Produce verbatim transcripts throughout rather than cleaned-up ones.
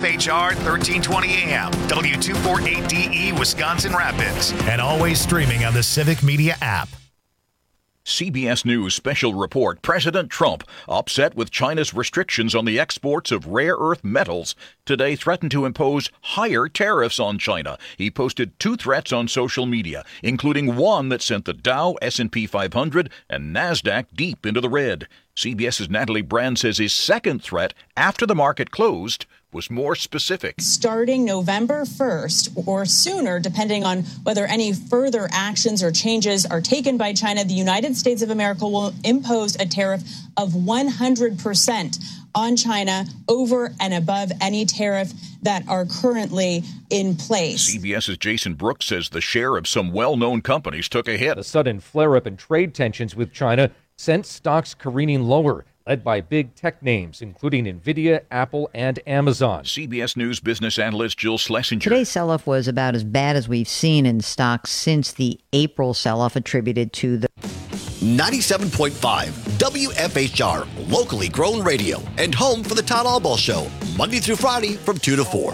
H R thirteen twenty A M, W two forty-eight D E, Wisconsin Rapids, and always streaming on the Civic Media app. C B S News special report. President Trump, upset with China's restrictions on the exports of rare earth metals, today threatened to impose higher tariffs on China. He posted two threats on social media, including one that sent the Dow, S and P five hundred, and NASDAQ deep into the red. CBS's Natalie Brand says his second threat, after the market closed, was more specific. Starting November first or sooner, depending on whether any further actions or changes are taken by China, the United States of America will impose a tariff of one hundred percent on China over and above any tariff that are currently in place. CBS's Jason Brooks says the share of some well-known companies took a hit. A sudden flare-up in trade tensions with China sent stocks careening lower, led by big tech names, including NVIDIA, Apple, and Amazon. C B S News business analyst Jill Schlesinger. Today's sell-off was about as bad as we've seen in stocks since the April sell-off attributed to the ninety-seven point five W F H R, locally grown radio, and home for the Todd Albaugh Show, Monday through Friday from two to four.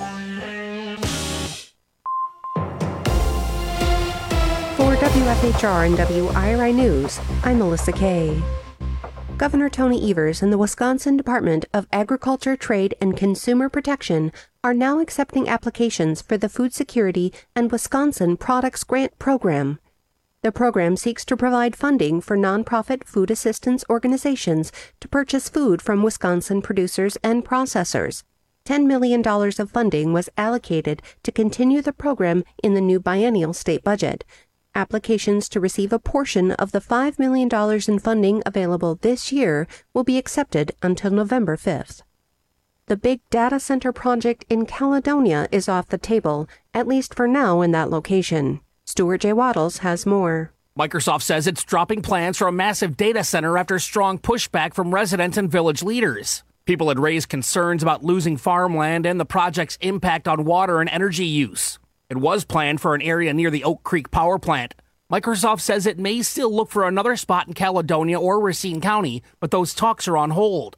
For W F H R and W I R I News, I'm Melissa Kay. Governor Tony Evers and the Wisconsin Department of Agriculture, Trade, and Consumer Protection are now accepting applications for the Food Security and Wisconsin Products Grant Program. The program seeks to provide funding for nonprofit food assistance organizations to purchase food from Wisconsin producers and processors. ten million dollars of funding was allocated to continue the program in the new biennial state budget. Applications to receive a portion of the five million dollars in funding available this year will be accepted until November fifth. The big data center project in Caledonia is off the table, at least for now in that location. Stuart J. Waddles has more. Microsoft says it's dropping plans for a massive data center after strong pushback from residents and village leaders. People had raised concerns about losing farmland and the project's impact on water and energy use. It was planned for an area near the Oak Creek power plant. Microsoft says it may still look for another spot in Caledonia or Racine County, but those talks are on hold.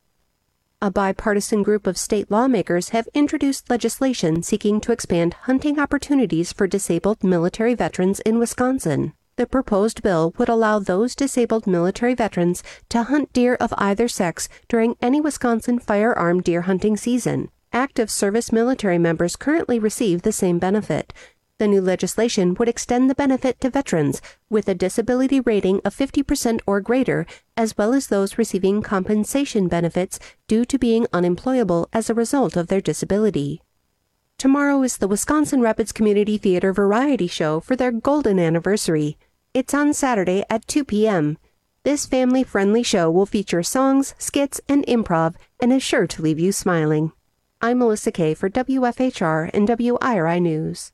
A bipartisan group of state lawmakers have introduced legislation seeking to expand hunting opportunities for disabled military veterans in Wisconsin. The proposed bill would allow those disabled military veterans to hunt deer of either sex during any Wisconsin firearm deer hunting season. Active service military members currently receive the same benefit. The new legislation would extend the benefit to veterans with a disability rating of fifty percent or greater, as well as those receiving compensation benefits due to being unemployable as a result of their disability. Tomorrow is the Wisconsin Rapids Community Theater Variety Show for their golden anniversary. It's on Saturday at two p.m. This family-friendly show will feature songs, skits, and improv, and is sure to leave you smiling. I'm Melissa Kay for W F H R and W I R I News.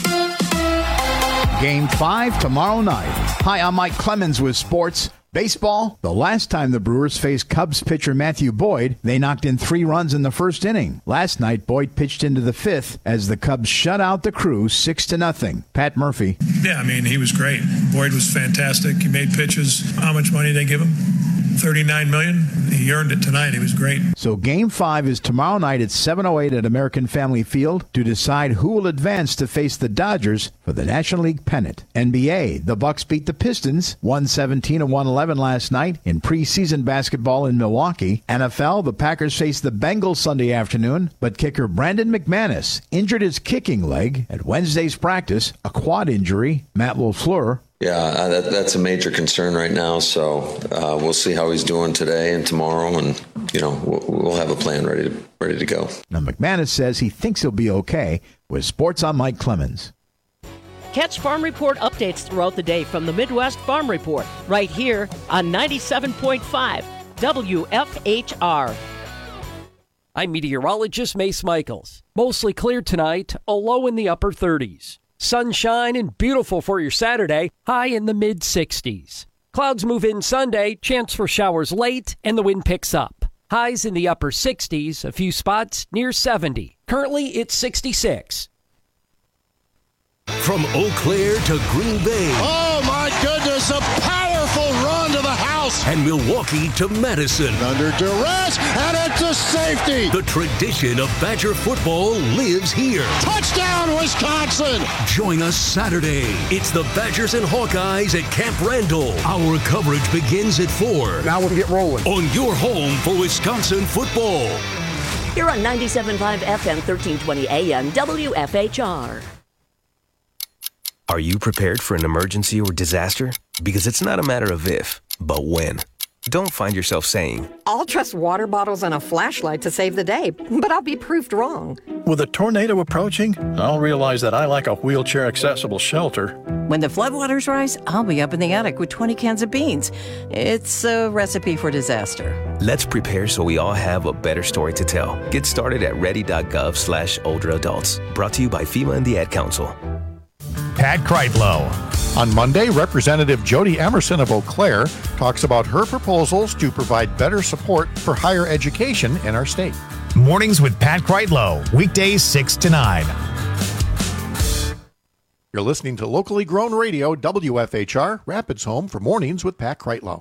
Game five tomorrow night. Hi, I'm Mike Clemens with sports. Baseball, the last time the Brewers faced Cubs pitcher Matthew Boyd, they knocked in three runs in the first inning. Last night, Boyd pitched into the fifth as the Cubs shut out the Crew six to nothing. Pat Murphy. Yeah, I mean, he was great. Boyd was fantastic. He made pitches. How much money did they give him? thirty-nine million dollars. He earned it tonight. He was great. So game five is tomorrow night at seven oh eight at American Family Field to decide who will advance to face the Dodgers for the National League pennant. N B A, the Bucks beat the Pistons one seventeen to one eleven last night in preseason basketball in Milwaukee. N F L, the Packers face the Bengals Sunday afternoon, but kicker Brandon McManus injured his kicking leg at Wednesday's practice, a quad injury. Matt LaFleur. Yeah, uh, that, that's a major concern right now. So uh, we'll see how he's doing today and tomorrow, and you know we'll, we'll have a plan ready to ready to go. Now McManus says he thinks he'll be okay. With Sports, I'm Mike Clemens. Catch Farm Report updates throughout the day from the Midwest Farm Report right here on ninety-seven point five W F H R. I'm meteorologist Mace Michaels. Mostly clear tonight, a low in the upper thirties. Sunshine and beautiful for your Saturday, high in the mid-sixties. Clouds move in Sunday, chance for showers late, and the wind picks up. Highs in the upper sixties, a few spots near seventy. Currently, it's sixty-six. From Eau Claire to Green Bay. Oh, my goodness, a powerful run to the house. house. And Milwaukee to Madison. Under duress, and it's a safety. The tradition of Badger football lives here. Touchdown, Wisconsin! Join us Saturday. It's the Badgers and Hawkeyes at Camp Randall. Our coverage begins at four. Now we'll get rolling. On your home for Wisconsin football. Here on ninety-seven point five F M, thirteen twenty A M, W F H R. Are you prepared for an emergency or disaster? Because it's not a matter of if, but when. Don't find yourself saying, I'll trust water bottles and a flashlight to save the day, but I'll be proved wrong. With a tornado approaching, I'll realize that I lack a wheelchair-accessible shelter. When the floodwaters rise, I'll be up in the attic with twenty cans of beans. It's a recipe for disaster. Let's prepare so we all have a better story to tell. Get started at ready.gov slash older adults. Brought to you by FEMA and the Ad Council. Pat Kreitlow. On Monday, Representative Jody Emerson of Eau Claire talks about her proposals to provide better support for higher education in our state. Mornings with Pat Kreitlow, weekdays six to nine. You're listening to locally grown radio, W F H R, Rapids home for Mornings with Pat Kreitlow.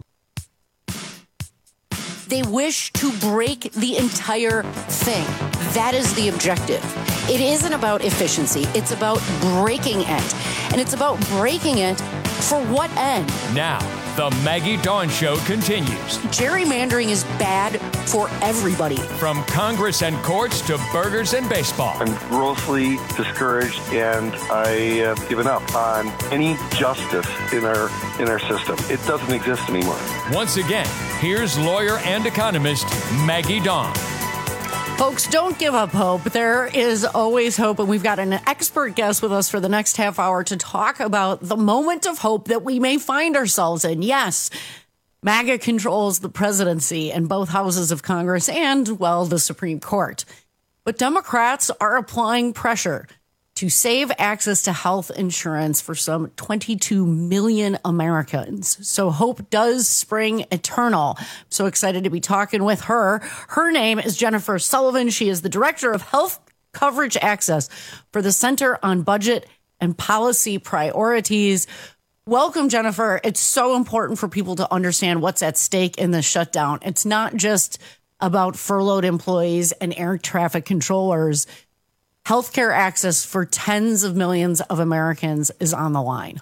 They wish to break the entire thing. That is the objective. It isn't about efficiency. It's about breaking it. And it's about breaking it for what end? Now, the Maggie Dawn Show continues. Gerrymandering is bad for everybody. From Congress and courts to burgers and baseball. I'm grossly discouraged, and I have given up on any justice in our in our system. It doesn't exist anymore. Once again, here's lawyer and economist Maggie Dawn. Folks, don't give up hope. There is always hope, and we've got an expert guest with us for the next half hour to talk about the moment of hope that we may find ourselves in. Yes, MAGA controls the presidency and both houses of Congress and, well, the Supreme Court. But Democrats are applying pressure to save access to health insurance for some twenty-two million Americans. So hope does spring eternal. I'm so excited to be talking with her. Her name is Jennifer Sullivan. She is the Director of Health Coverage Access for the Center on Budget and Policy Priorities. Welcome, Jennifer. It's so important for people to understand what's at stake in the shutdown. It's not just about furloughed employees and air traffic controllers. Healthcare access for tens of millions of Americans is on the line.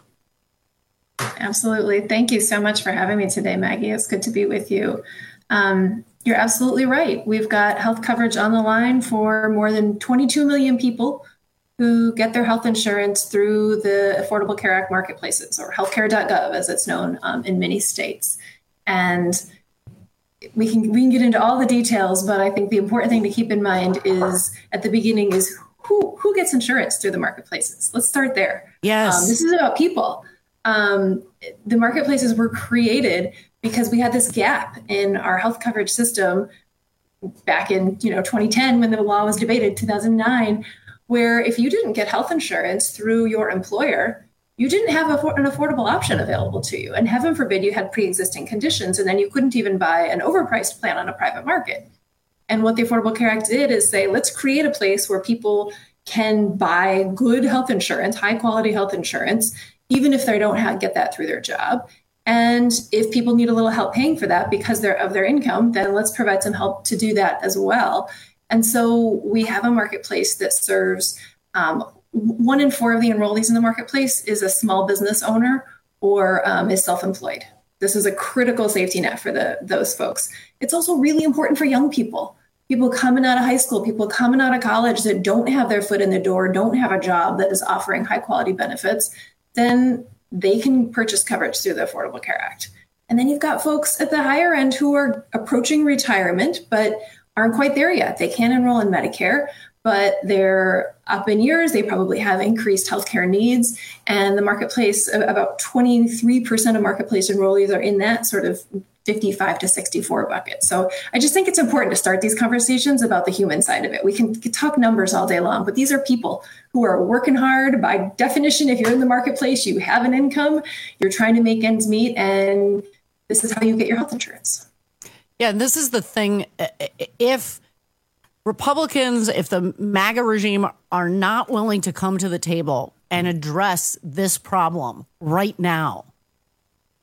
Absolutely. Thank you so much for having me today, Maggie. It's good to be with you. Um, you're absolutely right. We've got health coverage on the line for more than twenty-two million people who get their health insurance through the Affordable Care Act marketplaces, or healthcare dot gov as it's known um, in many states. And we can we can get into all the details, but I think the important thing to keep in mind is at the beginning is who who gets insurance through the marketplaces. Let's start there. Yes. Um, this is about people. Um, the marketplaces were created because we had this gap in our health coverage system back in you know twenty ten when the law was debated, two thousand nine, where if you didn't get health insurance through your employer, you didn't have a, an affordable option available to you. And heaven forbid you had pre-existing conditions, and then you couldn't even buy an overpriced plan on a private market. And what the Affordable Care Act did is say, let's create a place where people can buy good health insurance, high quality health insurance, even if they don't have, get that through their job. And if people need a little help paying for that because they're of their income, then let's provide some help to do that as well. And so we have a marketplace that serves um, one in four of the enrollees in the marketplace is a small business owner or um, is self-employed. This is a critical safety net for the those folks. It's also really important for young people, people coming out of high school, people coming out of college that don't have their foot in the door, don't have a job that is offering high quality benefits. Then they can purchase coverage through the Affordable Care Act. And then you've got folks at the higher end who are approaching retirement, but aren't quite there yet. They can enroll in Medicare, but they're up in years. They probably have increased healthcare needs. And the marketplace, about twenty-three percent of marketplace enrollees are in that sort of fifty-five to sixty-four bucket. So I just think it's important to start these conversations about the human side of it. We can talk numbers all day long, but these are people who are working hard. By definition, if you're in the marketplace, you have an income, you're trying to make ends meet, and this is how you get your health insurance. Yeah, and this is the thing. If Republicans, if the MAGA regime are not willing to come to the table and address this problem right now,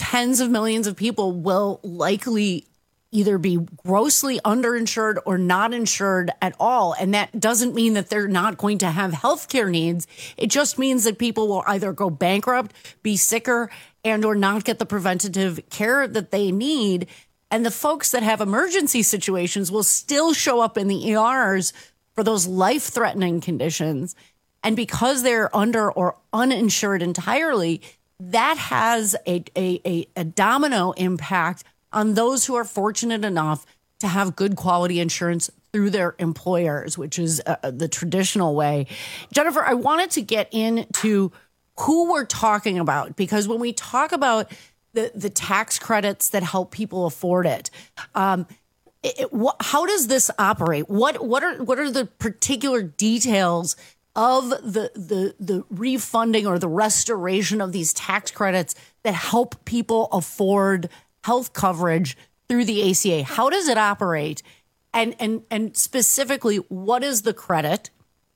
tens of millions of people will likely either be grossly underinsured or not insured at all. And that doesn't mean that they're not going to have healthcare needs. It just means that people will either go bankrupt, be sicker, and or not get the preventative care that they need. And the folks that have emergency situations will still show up in the E Rs for those life-threatening conditions. And because they're under or uninsured entirely, that has a, a, a, a domino impact on those who are fortunate enough to have good quality insurance through their employers, which is uh, the traditional way. Jennifer, I wanted to get into who we're talking about, because when we talk about the, the tax credits that help people afford it, um, it, it wh- how does this operate? What what are what are the particular details of the the the refunding or the restoration of these tax credits that help people afford health coverage through the A C A? How does it operate? And and and specifically, what is the credit?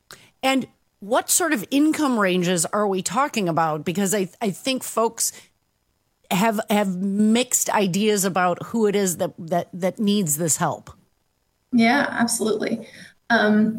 And what sort of income ranges are we talking about? Because I I think folks have have mixed ideas about who it is that that that needs this help. Yeah, absolutely. Um,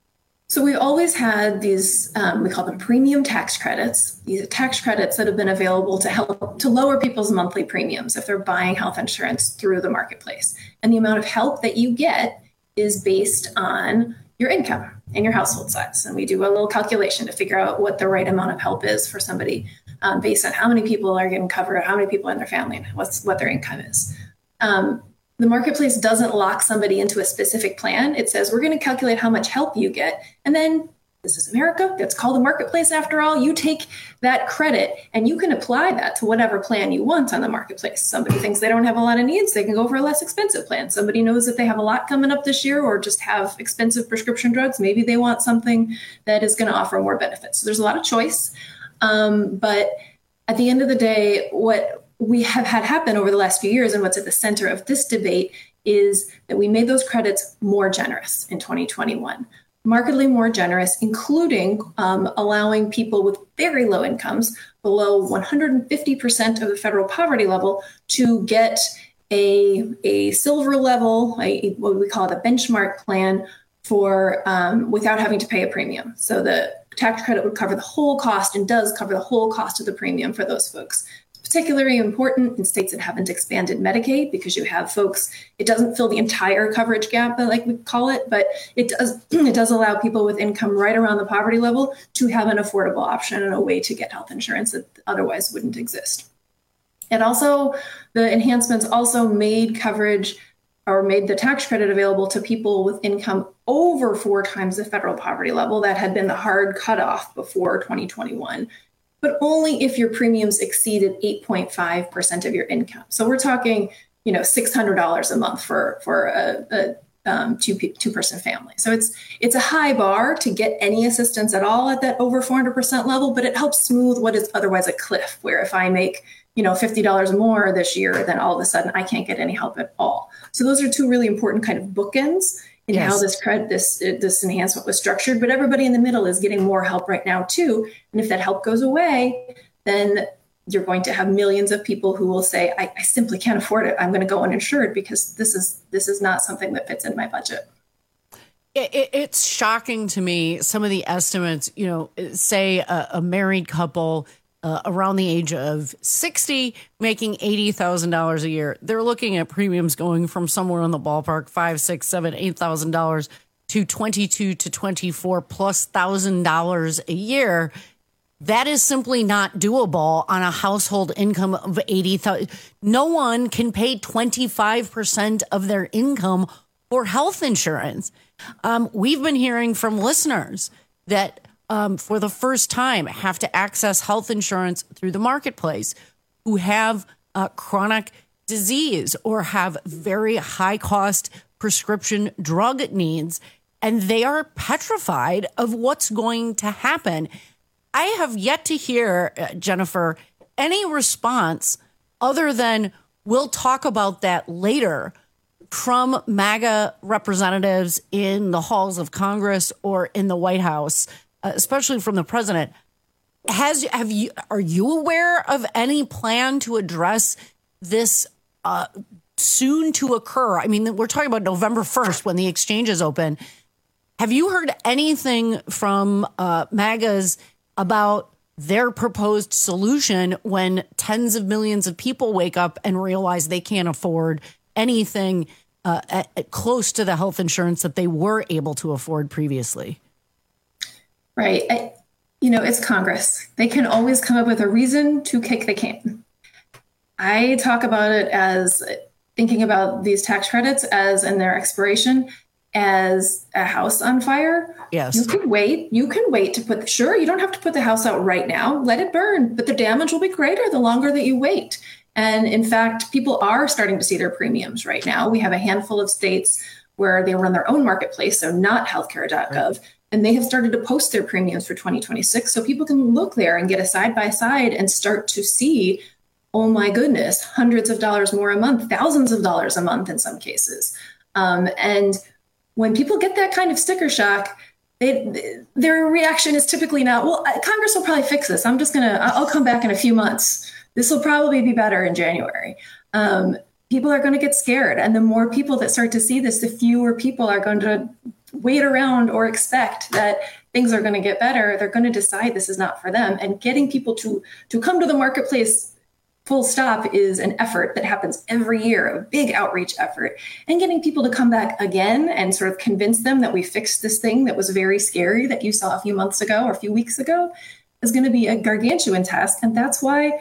So we always had these, um, we call them premium tax credits. These are tax credits that have been available to help to lower people's monthly premiums if they're buying health insurance through the marketplace. And the amount of help that you get is based on your income and your household size. And we do a little calculation to figure out what the right amount of help is for somebody um, based on how many people are getting covered, how many people in their family, and what's what their income is. Um, The marketplace doesn't lock somebody into a specific plan. It says, we're going to calculate how much help you get. And then this is America. It's called the marketplace after all. You take that credit and you can apply that to whatever plan you want on the marketplace. Somebody thinks they don't have a lot of needs. They can go for a less expensive plan. Somebody knows that they have a lot coming up this year or just have expensive prescription drugs. Maybe they want something that is going to offer more benefits. So there's a lot of choice. Um, but at the end of the day, what we have had happen over the last few years, and what's at the center of this debate, is that we made those credits more generous in twenty twenty-one, markedly more generous, including um, allowing people with very low incomes, below one hundred fifty percent of the federal poverty level, to get a, a silver level, a, what we call it a benchmark plan, for um, without having to pay a premium. So the tax credit would cover the whole cost and does cover the whole cost of the premium for those folks. Particularly important in states that haven't expanded Medicaid, because you have folks, it doesn't fill the entire coverage gap, like we call it, but it does it does allow people with income right around the poverty level to have an affordable option and a way to get health insurance that otherwise wouldn't exist. And also, the enhancements also made coverage or made the tax credit available to people with income over four times the federal poverty level. That had been the hard cutoff before twenty twenty-one. But only if your premiums exceeded eight point five percent of your income. So we're talking, you know, six hundred dollars a month for, for a, a um, two, two-person family. So it's it's a high bar to get any assistance at all at that over four hundred percent level, but it helps smooth what is otherwise a cliff, where if I make, you know, fifty dollars more this year, then all of a sudden I can't get any help at all. So those are two really important kind of bookends in yes. how this credit, this this enhancement was structured. But everybody in the middle is getting more help right now too. And if that help goes away, then you're going to have millions of people who will say, I, I simply can't afford it. I'm going to go uninsured because this is this is not something that fits in my budget. It, it, it's shocking to me, some of the estimates, you know, say a, a married couple Uh, around the age of sixty, making eighty thousand dollars a year. They're looking at premiums going from somewhere in the ballpark, five, six, seven, eight thousand dollars to twenty-two to twenty-four plus thousand dollars a year. That is simply not doable on a household income of eighty thousand. No one can pay twenty-five percent of their income for health insurance. Um, we've been hearing from listeners that Um, for the first time, have to access health insurance through the marketplace, who have uh, chronic disease or have very high cost prescription drug needs, and they are petrified of what's going to happen. I have yet to hear, uh, Jennifer, any response other than we'll talk about that later from MAGA representatives in the halls of Congress or in the White House, Uh, especially from the president. has have you are you aware of any plan to address this uh, soon to occur? I mean, we're talking about November first when the exchanges open. Have you heard anything from uh, MAGAs about their proposed solution when tens of millions of people wake up and realize they can't afford anything uh, at, at close to the health insurance that they were able to afford previously? Right. I, you know, it's Congress. They can always come up with a reason to kick the can. I talk about it as thinking about these tax credits as and their expiration as a house on fire. Yes. You can wait. You can wait to put, the, sure, you don't have to put the house out right now. Let it burn, but the damage will be greater the longer that you wait. And in fact, people are starting to see their premiums right now. We have a handful of states where they run their own marketplace, so not healthcare dot gov, and they have started to post their premiums for twenty twenty-six. So people can look there and get a side by side and start to see, oh my goodness, hundreds of dollars more a month, thousands of dollars a month in some cases. Um, and when people get that kind of sticker shock, they, their reaction is typically not, well, Congress will probably fix this. I'm just going to, I'll come back in a few months. This will probably be better in January. Um, people are going to get scared. And the more people that start to see this, the fewer people are going to wait around or expect that things are going to get better. They're going to decide this is not for them. And getting people to, to come to the marketplace full stop is an effort that happens every year, a big outreach effort. And getting people to come back again and sort of convince them that we fixed this thing that was very scary that you saw a few months ago or a few weeks ago is going to be a gargantuan task. And that's why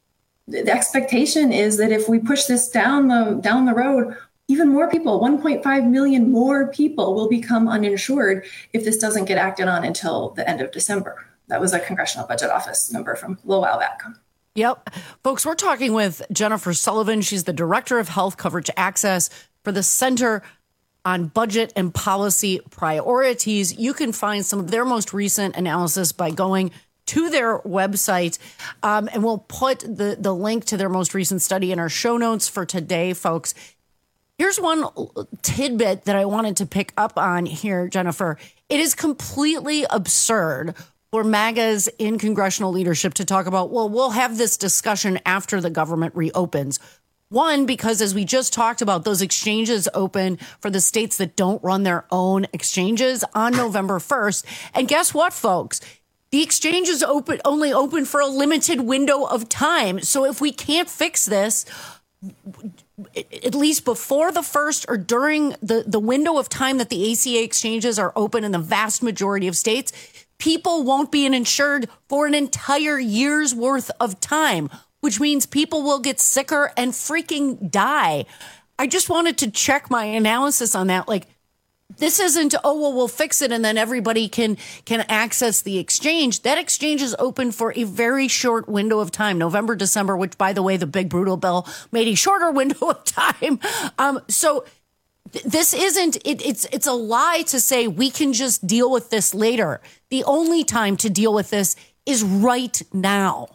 the expectation is that if we push this down the down the road, even more people, one point five million more people will become uninsured if this doesn't get acted on until the end of December. That was a Congressional Budget Office number from a little while back. Yep. Folks, we're talking with Jennifer Sullivan. She's the Director of Health Coverage Access for the Center on Budget and Policy Priorities. You can find some of their most recent analysis by going to their website. Um, and we'll put the, the link to their most recent study in our show notes for today, folks. Here's one tidbit that I wanted to pick up on here, Jennifer. It is completely absurd for MAGAs in congressional leadership to talk about, well, we'll have this discussion after the government reopens. One, because as we just talked about, those exchanges open for the states that don't run their own exchanges on November first. And guess what, folks? The exchanges open only open for a limited window of time. So if we can't fix this, at least before the first or during the, the window of time that the A C A exchanges are open in the vast majority of states, people won't be insured for an entire year's worth of time, which means people will get sicker and freaking die. I just wanted to check my analysis on that. Like, this isn't, oh, well, we'll fix it and then everybody can can access the exchange. That exchange is open for a very short window of time, November, December, which, by the way, the big brutal bill made a shorter window of time. Um, so th- this isn't, it, it's it's a lie to say we can just deal with this later. The only time to deal with this is right now.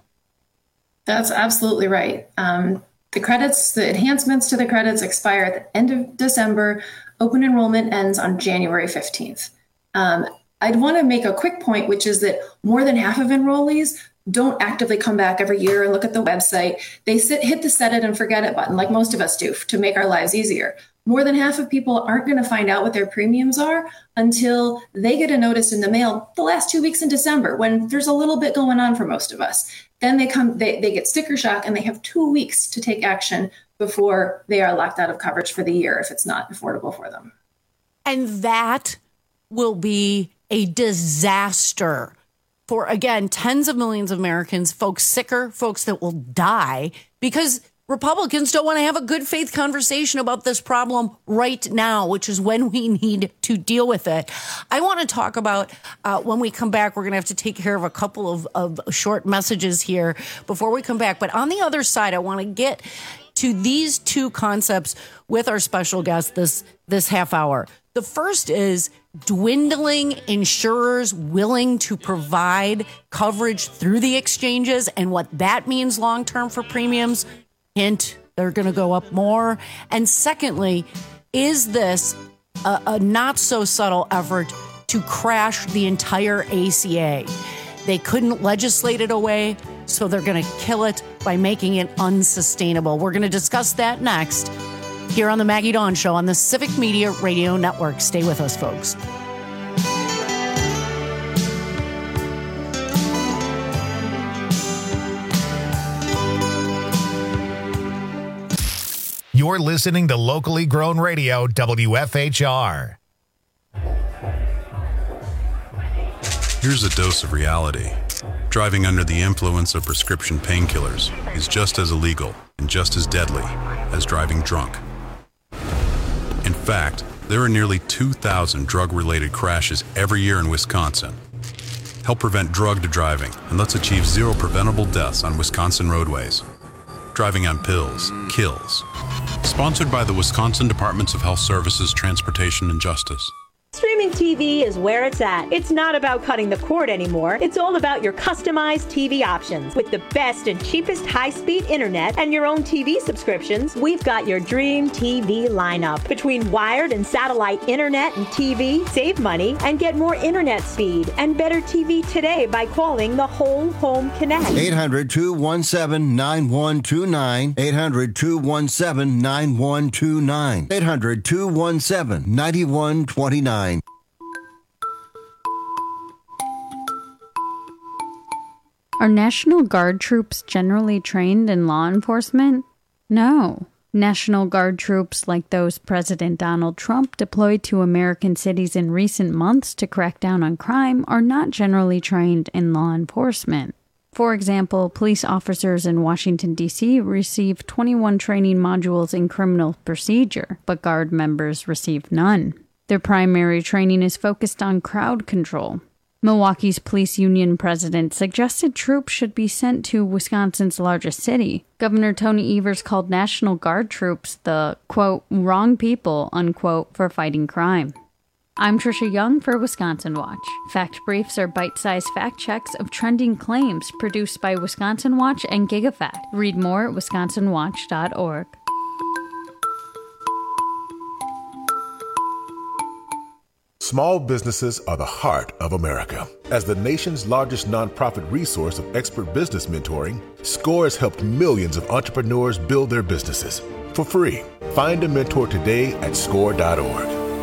That's absolutely right. Um, the credits, the enhancements to the credits expire at the end of December. Open enrollment ends on January fifteenth. Um, I'd want to make a quick point, which is that more than half of enrollees don't actively come back every year and look at the website. They sit, hit the set it and forget it button, like most of us do, to make our lives easier. More than half of people aren't going to find out what their premiums are until they get a notice in the mail the last two weeks in December, when there's a little bit going on for most of us. Then they come, they, they get sticker shock, and they have two weeks to take action before they are locked out of coverage for the year if it's not affordable for them. And that will be a disaster for, again, tens of millions of Americans, folks sicker, folks that will die because Republicans don't want to have a good faith conversation about this problem right now, which is when we need to deal with it. I want to talk about, uh, when we come back, we're going to have to take care of a couple of, of short messages here before we come back. But on the other side, I want to get to these two concepts with our special guest this this half hour. The first is dwindling insurers willing to provide coverage through the exchanges and what that means long term for premiums. Hint, they're going to go up more. And secondly, is this a, a not so subtle effort to crash the entire A C A? They couldn't legislate it away, so they're going to kill it by making it unsustainable. We're going to discuss that next here on the Maggie Dawn Show on the Civic Media Radio Network. Stay with us, folks. You're listening to locally grown radio, W F H R. Here's a dose of reality. Driving under the influence of prescription painkillers is just as illegal and just as deadly as driving drunk. In fact, there are nearly two thousand drug-related crashes every year in Wisconsin. Help prevent drug driving and let's achieve zero preventable deaths on Wisconsin roadways. Driving on pills kills. Sponsored by the Wisconsin Departments of Health Services, Transportation, and Justice. Streaming T V is where it's at. It's not about cutting the cord anymore. It's all about your customized T V options. With the best and cheapest high-speed internet and your own T V subscriptions, we've got your dream T V lineup. Between wired and satellite internet and T V, save money and get more internet speed and better T V today by calling the Whole Home Connect. eight hundred, two one seven, nine one two nine. eight hundred, two one seven, nine one two nine. eight hundred, two one seven, nine one two nine. Are National Guard troops generally trained in law enforcement? No. National Guard troops like those President Donald Trump deployed to American cities in recent months to crack down on crime are not generally trained in law enforcement. For example, police officers in Washington, D C receive twenty-one training modules in criminal procedure, but Guard members receive none. Their primary training is focused on crowd control. Milwaukee's police union president suggested troops should be sent to Wisconsin's largest city. Governor Tony Evers called National Guard troops the, quote, wrong people, unquote, for fighting crime. I'm Trisha Young for Wisconsin Watch. Fact briefs are bite-sized fact checks of trending claims produced by Wisconsin Watch and GigaFact. Read more at wisconsin watch dot org. Small businesses are the heart of America. As the nation's largest nonprofit resource of expert business mentoring, SCORE has helped millions of entrepreneurs build their businesses for free. Find a mentor today at score dot org.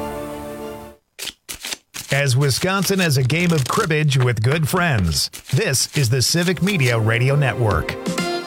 As Wisconsin has a game of cribbage with good friends, this is the Civic Media Radio Network.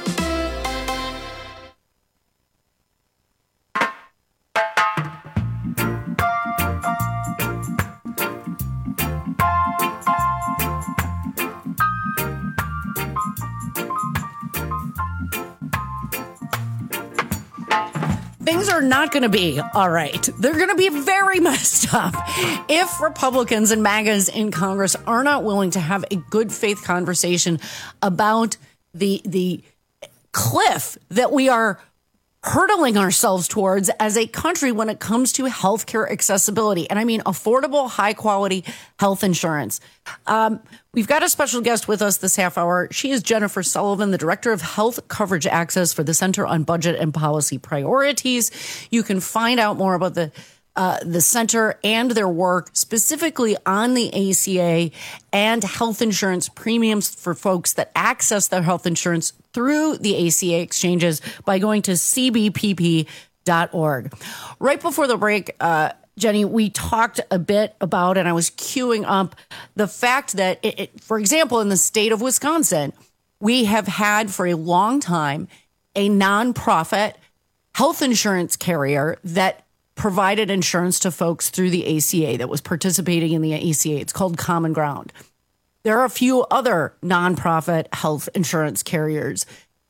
Things are not going to be all right. They're going to be very messed up if Republicans and MAGAs in Congress are not willing to have a good faith conversation about the the cliff that we are hurtling ourselves towards as a country when it comes to healthcare accessibility. And I mean affordable, high quality health insurance. Um, we've got a special guest with us this half hour. She is Jennifer Sullivan, the Director of Health Coverage Access for the Center on Budget and Policy Priorities. You can find out more about the Uh, the center and their work specifically on the A C A and health insurance premiums for folks that access their health insurance through the A C A exchanges by going to c b p p dot org. Right before the break, uh, Jenny, we talked a bit about, and I was queuing up the fact that, it, it, for example, in the state of Wisconsin, we have had for a long time a nonprofit health insurance carrier that provided insurance to folks through the A C A that was participating in the A C A. It's called Common Ground. There are a few other nonprofit health insurance carriers.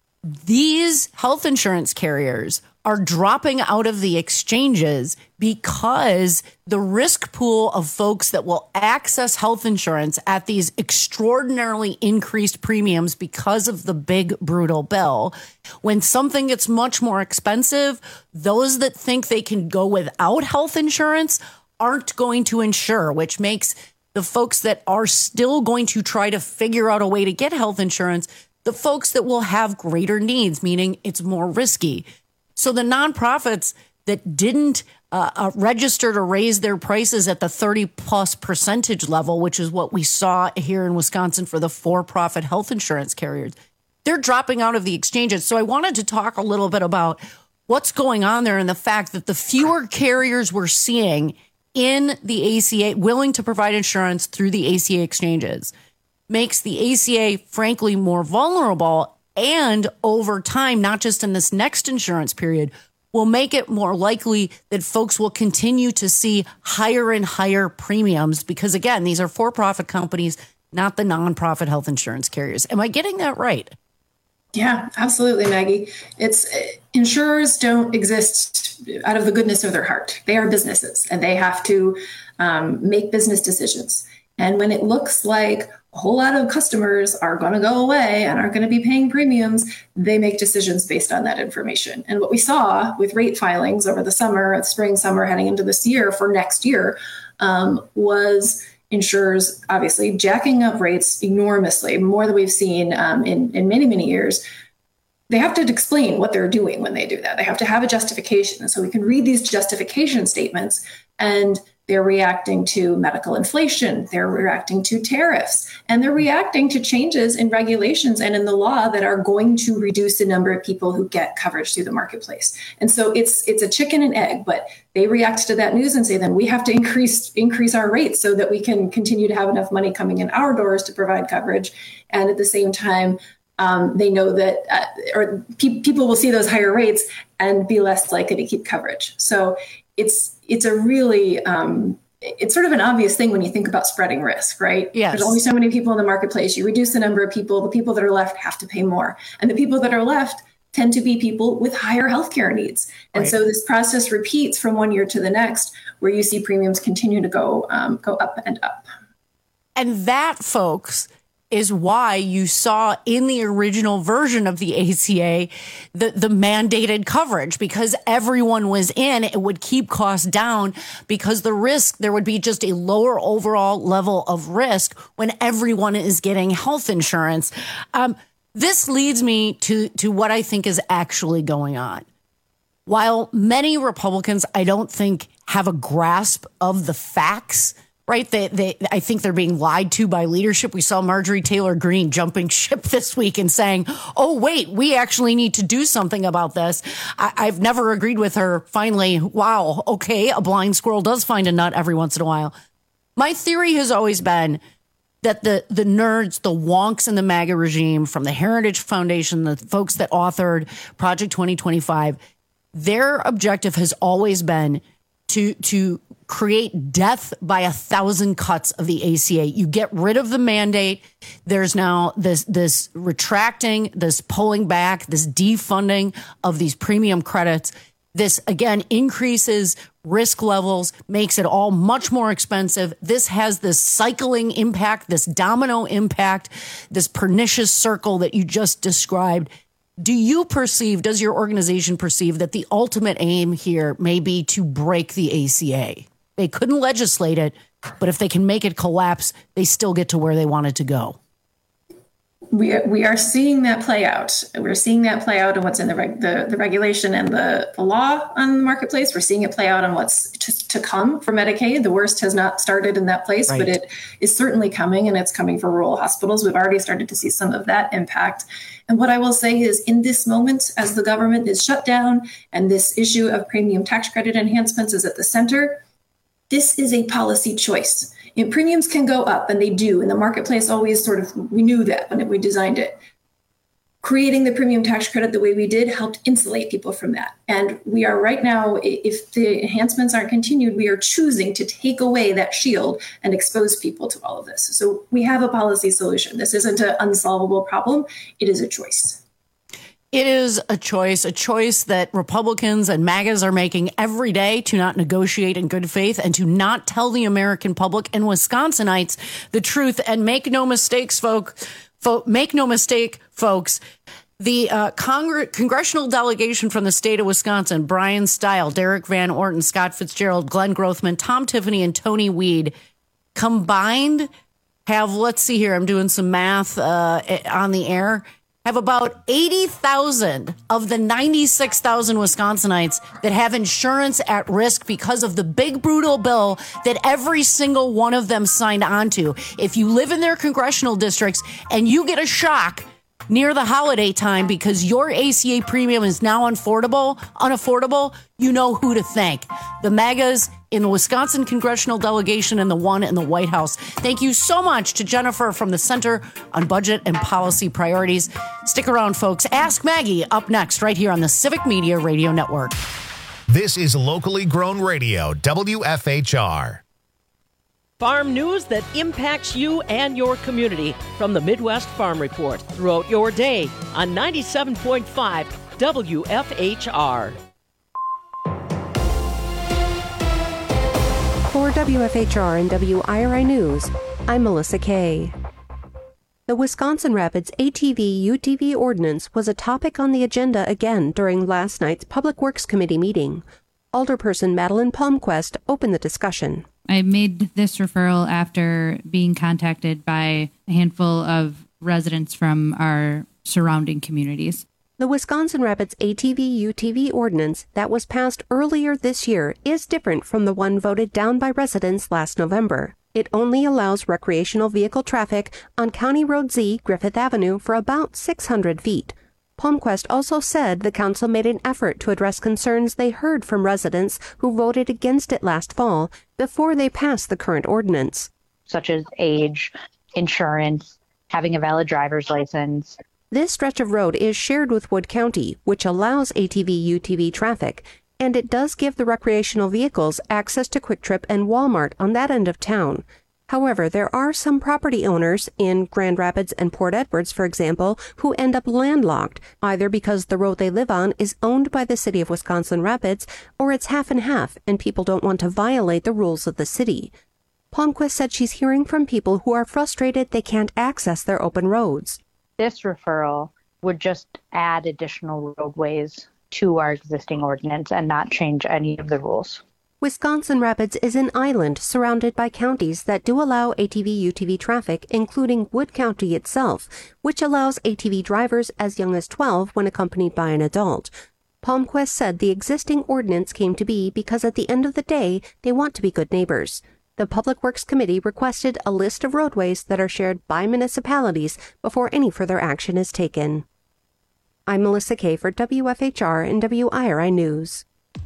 These health insurance carriers are dropping out of the exchanges because the risk pool of folks that will access health insurance at these extraordinarily increased premiums because of the big, brutal bill, when something gets much more expensive, those that think they can go without health insurance aren't going to insure, which makes the folks that are still going to try to figure out a way to get health insurance the folks that will have greater needs, meaning it's more risky. So the nonprofits that didn't uh, uh, register to raise their prices at the thirty plus percentage level, which is what we saw here in Wisconsin for the for-profit health insurance carriers. They're dropping out of the exchanges. So I wanted to talk a little bit about what's going on there and the fact that the fewer carriers we're seeing in the A C A willing to provide insurance through the A C A exchanges makes the A C A, frankly, more vulnerable. And over time, not just in this next insurance period, will make it more likely that folks will continue to see higher and higher premiums because, again, these are for-profit companies, not the nonprofit health insurance carriers. Am I getting that right? Yeah, absolutely, Maggie. It's insurers don't exist out of the goodness of their heart. They are businesses and they have to um, make business decisions. And when it looks like a whole lot of customers are going to go away and aren't going to be paying premiums, they make decisions based on that information. And what we saw with rate filings over the summer, spring, summer, heading into this year for next year um, was insurers obviously jacking up rates enormously, more than we've seen um, in, in many, many years. They have to explain what they're doing when they do that. They have to have a justification. And so we can read these justification statements and they're reacting to medical inflation, they're reacting to tariffs, and they're reacting to changes in regulations and in the law that are going to reduce the number of people who get coverage through the marketplace. And so it's it's a chicken and egg, but they react to that news and say, then we have to increase increase our rates so that we can continue to have enough money coming in our doors to provide coverage. And at the same time, um, they know that uh, or pe- people will see those higher rates and be less likely to keep coverage. So it's it's a really, um, it's sort of an obvious thing when you think about spreading risk, right? Yes. There's only so many people in the marketplace. You reduce the number of people, the people that are left have to pay more. And the people that are left tend to be people with higher healthcare needs. And Right. so this process repeats from one year to the next, where you see premiums continue to go um, go up and up. And that, folks, is why you saw in the original version of the A C A the, the mandated coverage, because everyone was in. It would keep costs down because the risk, there would be just a lower overall level of risk when everyone is getting health insurance. Um, this leads me to, to what I think is actually going on. While many Republicans, I don't think, have a grasp of the facts, right? They, they, I think they're being lied to by leadership. We saw Marjorie Taylor Greene jumping ship this week and saying, oh, wait, we actually need to do something about this. I, I've never agreed with her. Finally, wow, okay, a blind squirrel does find a nut every once in a while. My theory has always been that the, the nerds, the wonks in the MAGA regime, from the Heritage Foundation, the folks that authored Project twenty twenty-five, their objective has always been to to create death by a thousand cuts of the A C A. You get rid of the mandate. There's now this this retracting, this pulling back, this defunding of these premium credits. This, again, increases risk levels, makes it all much more expensive. This has this cycling impact, this domino impact, this pernicious circle that you just described. Do you perceive, does your organization perceive that the ultimate aim here may be to break the A C A? They couldn't legislate it, but if they can make it collapse, they still get to where they wanted to go. We are, we are seeing that play out. We're seeing that play out in what's in the reg, the, the regulation and the, the law on the marketplace. We're seeing it play out on what's to, to come for Medicaid. The worst has not started in that place, Right. but it is certainly coming, and it's coming for rural hospitals. We've already started to see some of that impact. And what I will say is, in this moment, as the government is shut down and this issue of premium tax credit enhancements is at the center, this is a policy choice. And premiums can go up, and they do. And the marketplace always sort of, we knew that when we designed it. Creating the premium tax credit the way we did helped insulate people from that. And we are right now, if the enhancements aren't continued, we are choosing to take away that shield and expose people to all of this. So we have a policy solution. This isn't an unsolvable problem. It is a choice. It is a choice, a choice that Republicans and MAGAs are making every day to not negotiate in good faith and to not tell the American public and Wisconsinites the truth. And make no mistakes, folk, folk make no mistake, folks. The uh, Congre- congressional delegation from the state of Wisconsin, Brian Stile, Derek Van Orton, Scott Fitzgerald, Glenn Grothman, Tom Tiffany, and Tony Weed combined have, let's see here, I'm doing some math uh, on the air, have about eighty thousand of the ninety-six thousand Wisconsinites that have insurance at risk because of the big brutal bill that every single one of them signed on to. If you live in their congressional districts and you get a shock near the holiday time because your A C A premium is now unaffordable, unaffordable, you know who to thank. The MAGAs in the Wisconsin congressional delegation and the one in the White House. Thank you so much to Jennifer from the Center on Budget and Policy Priorities. Stick around, folks. Ask Maggie up next right here on the Civic Media Radio Network. This is Locally Grown Radio, W F H R. Farm news that impacts you and your community from the Midwest Farm Report throughout your day on ninety-seven point five W F H R. For W F H R and W I R I News, I'm Melissa Kay. The Wisconsin Rapids A T V U T V ordinance was a topic on the agenda again during last night's Public Works Committee meeting. Alderperson Madeline Palmquist opened the discussion. I made this referral after being contacted by a handful of residents from our surrounding communities. The Wisconsin Rapids A T V U T V ordinance that was passed earlier this year is different from the one voted down by residents last November. It only allows recreational vehicle traffic on County Road Z, Griffith Avenue, for about six hundred feet. Palmquist also said the council made an effort to address concerns they heard from residents who voted against it last fall before they passed the current ordinance, such as age, insurance, having a valid driver's license. This stretch of road is shared with Wood County, which allows A T V U T V traffic, and it does give the recreational vehicles access to Quick Trip and Walmart on that end of town. However, there are some property owners in Grand Rapids and Port Edwards, for example, who end up landlocked, either because the road they live on is owned by the city of Wisconsin Rapids, or it's half and half, and people don't want to violate the rules of the city. Palmquist said she's hearing from people who are frustrated they can't access their open roads. This referral would just add additional roadways to our existing ordinance and not change any of the rules. Wisconsin Rapids is an island surrounded by counties that do allow A T V U T V traffic, including Wood County itself, which allows A T V drivers as young as twelve when accompanied by an adult. Palmquist said the existing ordinance came to be because at the end of the day, they want to be good neighbors. The Public Works Committee requested a list of roadways that are shared by municipalities before any further action is taken. I'm Melissa Kay for W F H R and W I R I News.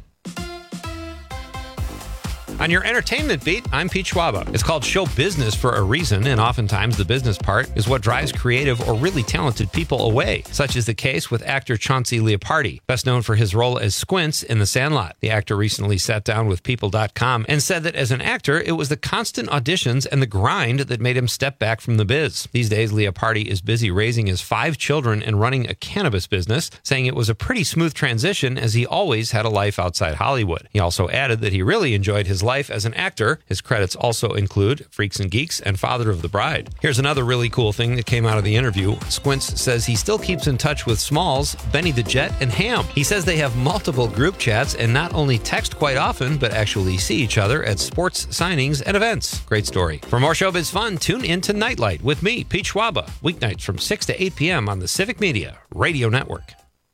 On your entertainment beat, I'm Pete Schwaba. It's called show business for a reason, and oftentimes the business part is what drives creative or really talented people away. Such is the case with actor Chauncey Leopardi, best known for his role as Squints in The Sandlot. The actor recently sat down with People dot com and said that as an actor, it was the constant auditions and the grind that made him step back from the biz. These days, Leopardi is busy raising his five children and running a cannabis business, saying it was a pretty smooth transition as he always had a life outside Hollywood. He also added that he really enjoyed his life as an actor. His credits also include Freaks and Geeks and Father of the Bride. Here's another really cool thing that came out of the interview. Squints says he still keeps in touch with Smalls, Benny the Jet, and Ham. He says they have multiple group chats and not only text quite often, but actually see each other at sports signings and events. Great story. For more showbiz fun, tune in to Nightlight with me, Pete Schwaba, weeknights from six to eight p.m. on the Civic Media Radio Network.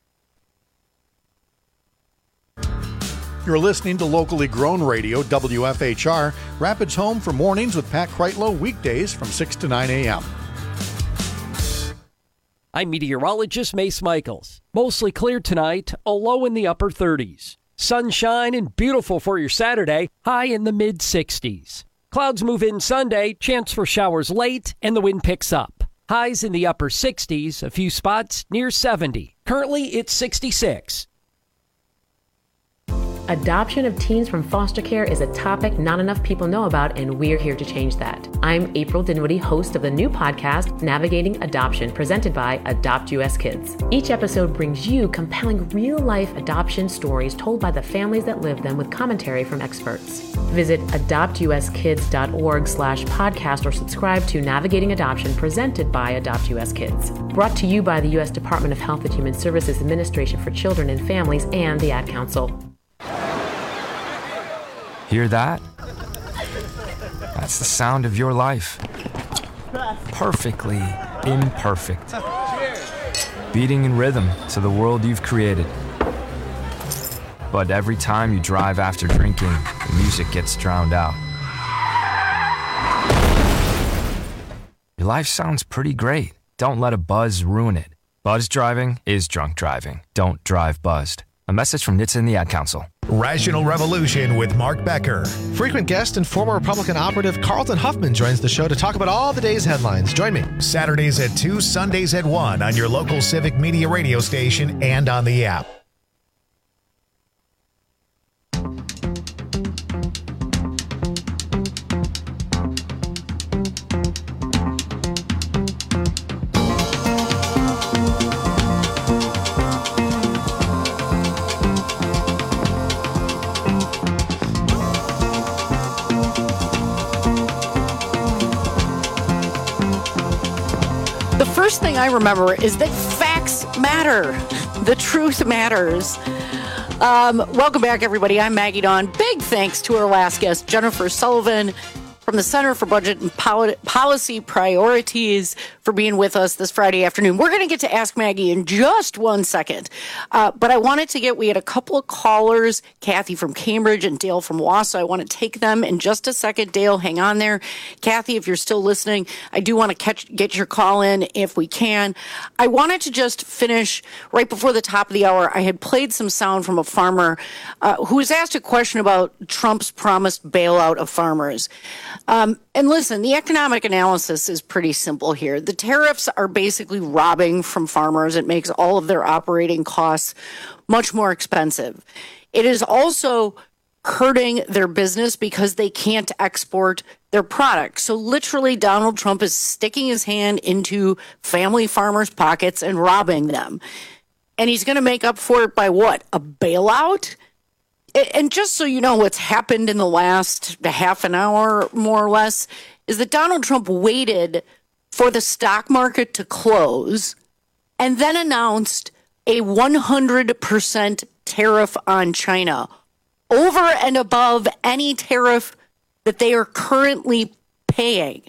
You're listening to Locally Grown Radio, W F H R, Rapids home for mornings with Pat Kreitlow, weekdays from six to nine a.m. I'm meteorologist Mace Michaels. Mostly clear tonight, a low in the upper thirties. Sunshine and beautiful for your Saturday, high in the mid sixties. Clouds move in Sunday, chance for showers late, and the wind picks up. Highs in the upper sixties, a few spots near seventy. Currently, it's sixty-six. Adoption of teens from foster care is a topic not enough people know about, and we're here to change that. I'm April Dinwiddie, host of the new podcast, Navigating Adoption, presented by Adopt U S Kids. Each episode brings you compelling real-life adoption stories told by the families that live them with commentary from experts. Visit adoptuskids.org slash podcast or subscribe to Navigating Adoption, presented by Adopt U S Kids. Brought to you by the U S Department of Health and Human Services Administration for Children and Families and the Ad Council. Hear that? That's the sound of your life. perfectly imperfect. Beating in rhythm to the world you've created. But every time you drive after drinking, the music gets drowned out. Your life sounds pretty great. Don't let a buzz ruin it. Buzz driving is drunk driving. Don't drive buzzed. A message from N H T S A and the Ad Council. Rational Revolution with Mark Becker. Frequent guest and former Republican operative Carlton Huffman joins the show to talk about all the day's headlines. Join me. Saturdays at two, Sundays at one on your local Civic Media radio station and on the app. First thing I remember is that facts matter. The truth matters. Um, welcome back, everybody. I'm Maggie Dawn. Big thanks to our last guest, Jennifer Sullivan from the Center for Budget and Pol- Policy Priorities, for being with us this Friday afternoon. We're going to get to Ask Maggie in just one second. Uh, but I wanted to get, we had a couple of callers, Kathy from Cambridge and Dale from Wausau. I want to take them in just a second. Dale, hang on there. Kathy, if you're still listening, I do want to catch, get your call in if we can. I wanted to just finish right before the top of the hour. I had played some sound from a farmer uh, who was asked a question about Trump's promised bailout of farmers. Um, and listen, the economic analysis is pretty simple here. The tariffs are basically robbing from farmers. It makes all of their operating costs much more expensive. It is also hurting their business because they can't export their products. So literally, Donald Trump is sticking his hand into family farmers' pockets and robbing them. And he's going to make up for it by what? A bailout? And just so you know, what's happened in the last half an hour, more or less, is that Donald Trump waited for the stock market to close and then announced a one hundred percent tariff on China over and above any tariff that they are currently paying.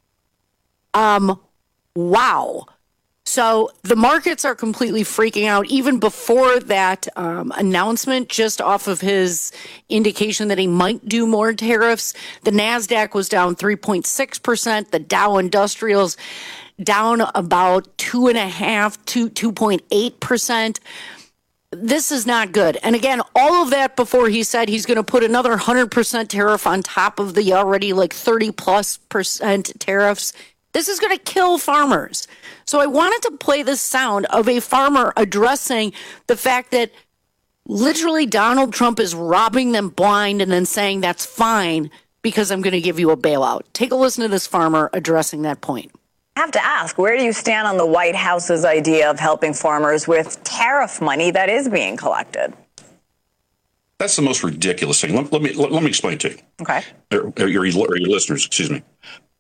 Um, wow. So the markets are completely freaking out even before that um, announcement, just off of his indication that he might do more tariffs. The NASDAQ was down three point six percent. The Dow Industrials down about two and a half to two point eight percent. This is not good. And again, all of that before he said he's going to put another one hundred percent tariff on top of the already like thirty plus percent tariffs. This is going to kill farmers. So I wanted to play this sound of a farmer addressing the fact that literally Donald Trump is robbing them blind and then saying that's fine because I'm going to give you a bailout. Take a listen to this farmer addressing that point. I have to ask, where do you stand on the White House's idea of helping farmers with tariff money that is being collected? That's the most ridiculous thing. Let, let me let, let me explain to you. Okay. Or, or your, or your listeners, excuse me.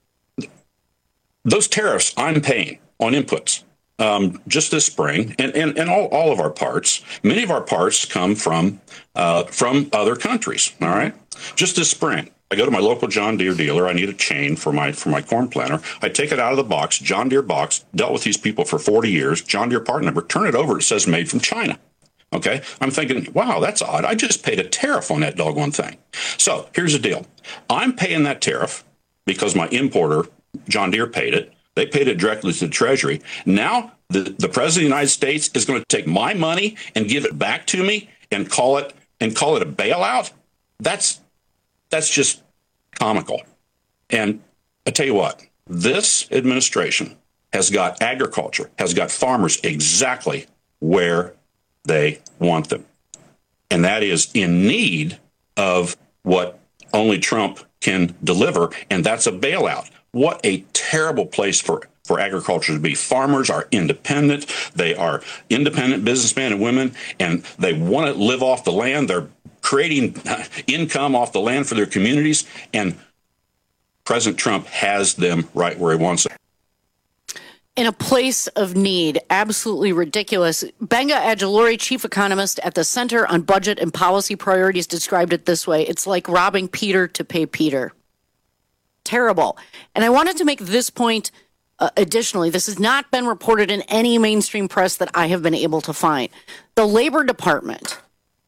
Those tariffs I'm paying on inputs um, just this spring, and, and, and all, all of our parts, many of our parts come from uh, from other countries, all right? Just this spring, I go to my local John Deere dealer. I need a chain for my for my corn planter. I take it out of the box, John Deere box, dealt with these people for forty years, John Deere part number, turn it over, it says made from China. Okay, I'm thinking, wow, that's odd. I just paid a tariff on that doggone thing. So here's the deal. I'm paying that tariff because my importer, John Deere, paid it. They paid it directly to the Treasury. Now the, the President of the United States is going to take my money and give it back to me and call it and call it a bailout. That's that's just comical. And I tell you what, this administration has got agriculture, has got farmers exactly where they want them. And that is in need of what only Trump can deliver, and that's a bailout. What a terrible place for, for agriculture to be. Farmers are independent. They are independent businessmen and women, and they want to live off the land. They're creating income off the land for their communities, and President Trump has them right where he wants them. In a place of need. Absolutely ridiculous. Benga Ajilore, chief economist at the Center on Budget and Policy Priorities, described it this way. It's like robbing Peter to pay Peter. terrible. And I wanted to make this point uh, additionally. This has not been reported in any mainstream press that I have been able to find. The Labor Department,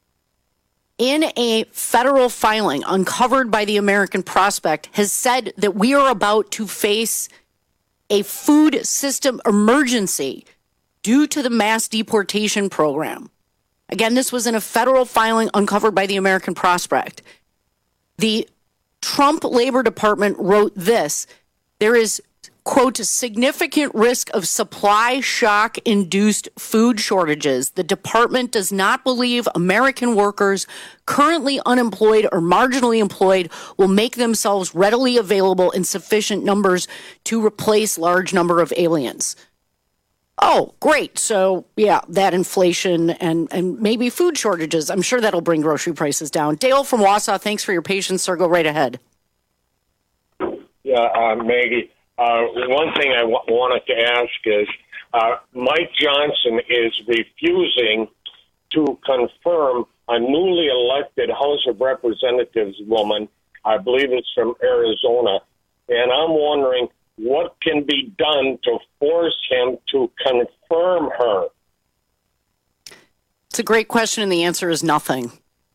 in a federal filing uncovered by the American Prospect, has said that we are about to face a food system emergency due to the mass deportation program. Again, this was in a federal filing uncovered by the American Prospect. The Trump Labor Department wrote this: there is, quote, significant risk of supply shock-induced food shortages. The department does not believe American workers currently unemployed or marginally employed will make themselves readily available in sufficient numbers to replace large number of aliens. Oh, great. So, yeah, that inflation and, and maybe food shortages, I'm sure that'll bring grocery prices down. Dale from Wausau, thanks for your patience, sir. Go right ahead. Yeah, uh, Maggie, uh, one thing I w- wanted to ask is, uh, Mike Johnson is refusing to confirm a newly elected House of Representatives woman, I believe it's from Arizona, and I'm wondering, what can be done to force him to confirm her? It's a great question, and the answer is nothing.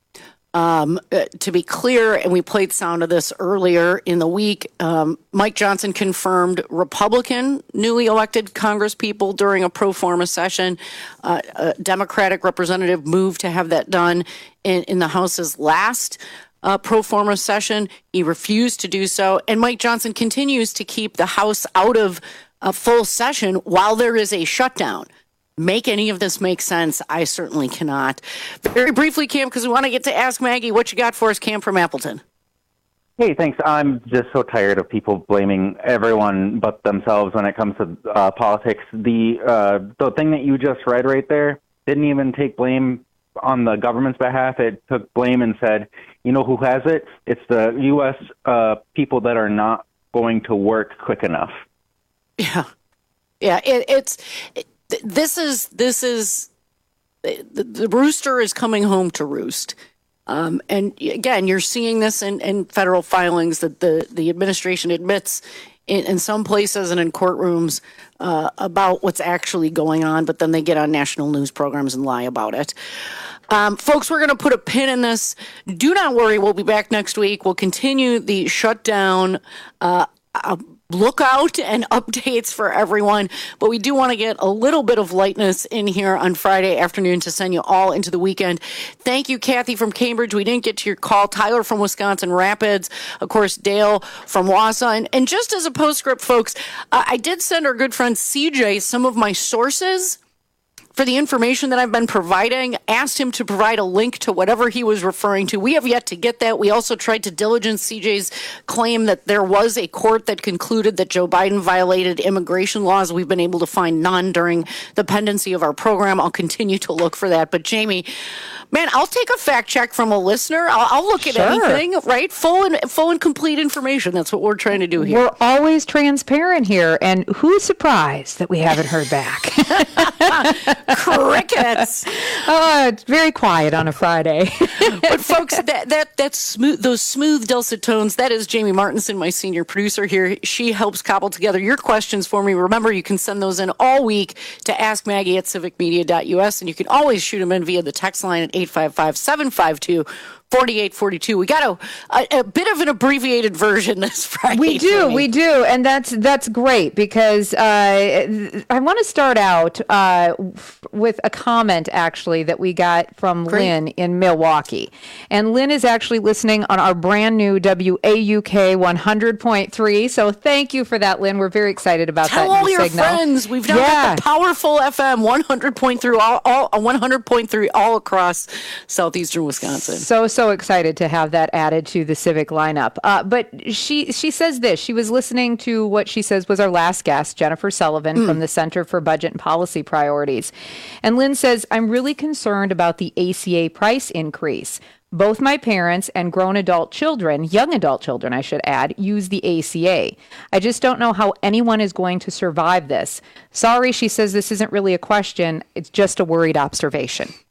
Um, uh, to be clear, and we played sound of this earlier in the week, um, Mike Johnson confirmed Republican newly elected congresspeople during a pro forma session. Uh, a Democratic representative moved to have that done in, in the House's last Uh, pro forma session. He refused to do so. And Mike Johnson continues to keep the House out of a full session while there is a shutdown. Make any of this make sense? I certainly cannot. Very briefly, Cam, because we want to get to Ask Maggie. What you got for us, Cam from Appleton? Hey, thanks. I'm just so tired of people blaming everyone but themselves when it comes to uh, politics. The uh, the thing that you just read right there didn't even take blame on the government's behalf. It took blame and said, you know who has it? It's the U S uh, people that are not going to work quick enough. Yeah, yeah. It, it's it, this is this is the, the rooster is coming home to roost. Um, and again, you're seeing this in, in federal filings that the the administration admits in, in some places and in courtrooms uh, about what's actually going on, but then they get on national news programs and lie about it. Um, folks, we're going to put a pin in this. Do not worry. We'll be back next week. We'll continue the shutdown uh, uh, lookout and updates for everyone. But we do want to get a little bit of lightness in here on Friday afternoon to send you all into the weekend. Thank you, Kathy from Cambridge. We didn't get to your call. Tyler from Wisconsin Rapids. Of course, Dale from Wausau. And, and just as a postscript, folks, uh, I did send our good friend C J some of my sources for the information that I've been providing, asked him to provide a link to whatever he was referring to. We have yet to get that. We also tried to diligence C J's claim that there was a court that concluded that Joe Biden violated immigration laws. We've been able to find none during the pendency of our program. I'll continue to look for that. But Jamie, man, I'll take a fact check from a listener. I'll, I'll look at Sure. anything, right? Full and full and complete information. That's what we're trying to do here. We're always transparent here, and who's surprised that we haven't heard back? Crickets. Oh, it's very quiet on a Friday. But folks, that that that's smooth. Those smooth, dulcet tones. That is Jamie Martinson, my senior producer here. She helps cobble together your questions for me. Remember, you can send those in all week to ask Maggie at civic media dot U S, and you can always shoot them in via the text line at eight five five, seven five two, four eight four two. We got a, a a bit of an abbreviated version this Friday. We do, we do, and that's that's great because uh, I want to start out uh, with a comment actually that we got from Great. Lynn in Milwaukee, and Lynn is actually listening on our brand new W A U K one hundred point three. So thank you for that, Lynn. We're very excited about Tell that all new your signal. friends. We've now Yeah. got the powerful F M one hundred point three all, all one hundred point three all across southeastern Wisconsin. So, so excited to have that added to the Civic lineup. Uh, but she she says this. She was listening to what she says was our last guest, Jennifer Sullivan Mm. from the Center for Budget and Policy Priorities. And Lynn says, I'm really concerned about the A C A price increase. Both my parents and grown adult children, young adult children, I should add, use the A C A. I just don't know how anyone is going to survive this. Sorry, she says this isn't really a question. It's just a worried observation.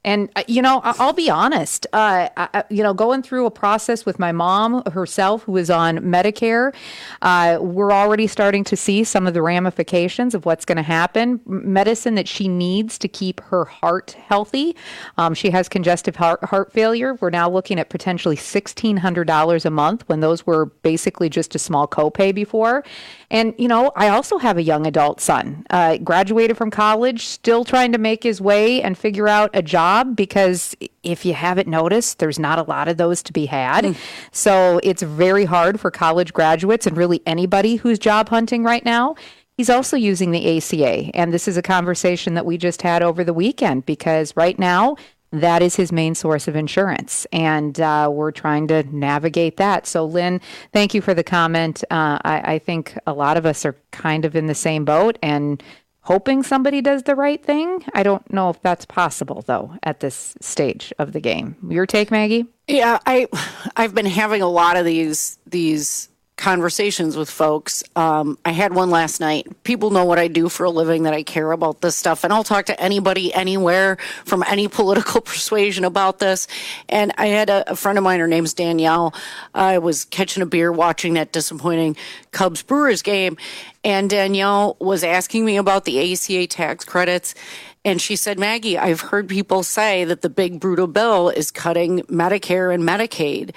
And, uh, you know, I- I'll be honest, uh, I, you know, going through a process with my mom herself, who is on Medicare, uh, we're already starting to see some of the ramifications of what's going to happen. Medicine that she needs to keep her heart healthy. Um, she has congestive heart, heart failure. We're now looking at potentially sixteen hundred dollars a month when those were basically just a small copay before. And, you know, I also have a young adult son, uh, graduated from college, still trying to make his way and figure out a job, because if you haven't noticed, there's not a lot of those to be had. Mm. So it's very hard for college graduates and really anybody who's job hunting right now. He's also using the A C A. And this is a conversation that we just had over the weekend, because right now, that is his main source of insurance, and uh, we're trying to navigate that. So, Lynn, thank you for the comment. Uh, I, I think a lot of us are kind of in the same boat and hoping somebody does the right thing. I don't know if that's possible, though, at this stage of the game. Your take, Maggie? Yeah, I, I've been having a lot of these these conversations with folks. Um, I had one last night. People know what I do for a living, that I care about this stuff, and I'll talk to anybody, anywhere, from any political persuasion about this. And I had a, a friend of mine, her name's Danielle. I was catching a beer watching that disappointing Cubs Brewers game, and Danielle was asking me about the A C A tax credits. And she said, Maggie, I've heard people say that the big brutal bill is cutting Medicare and Medicaid.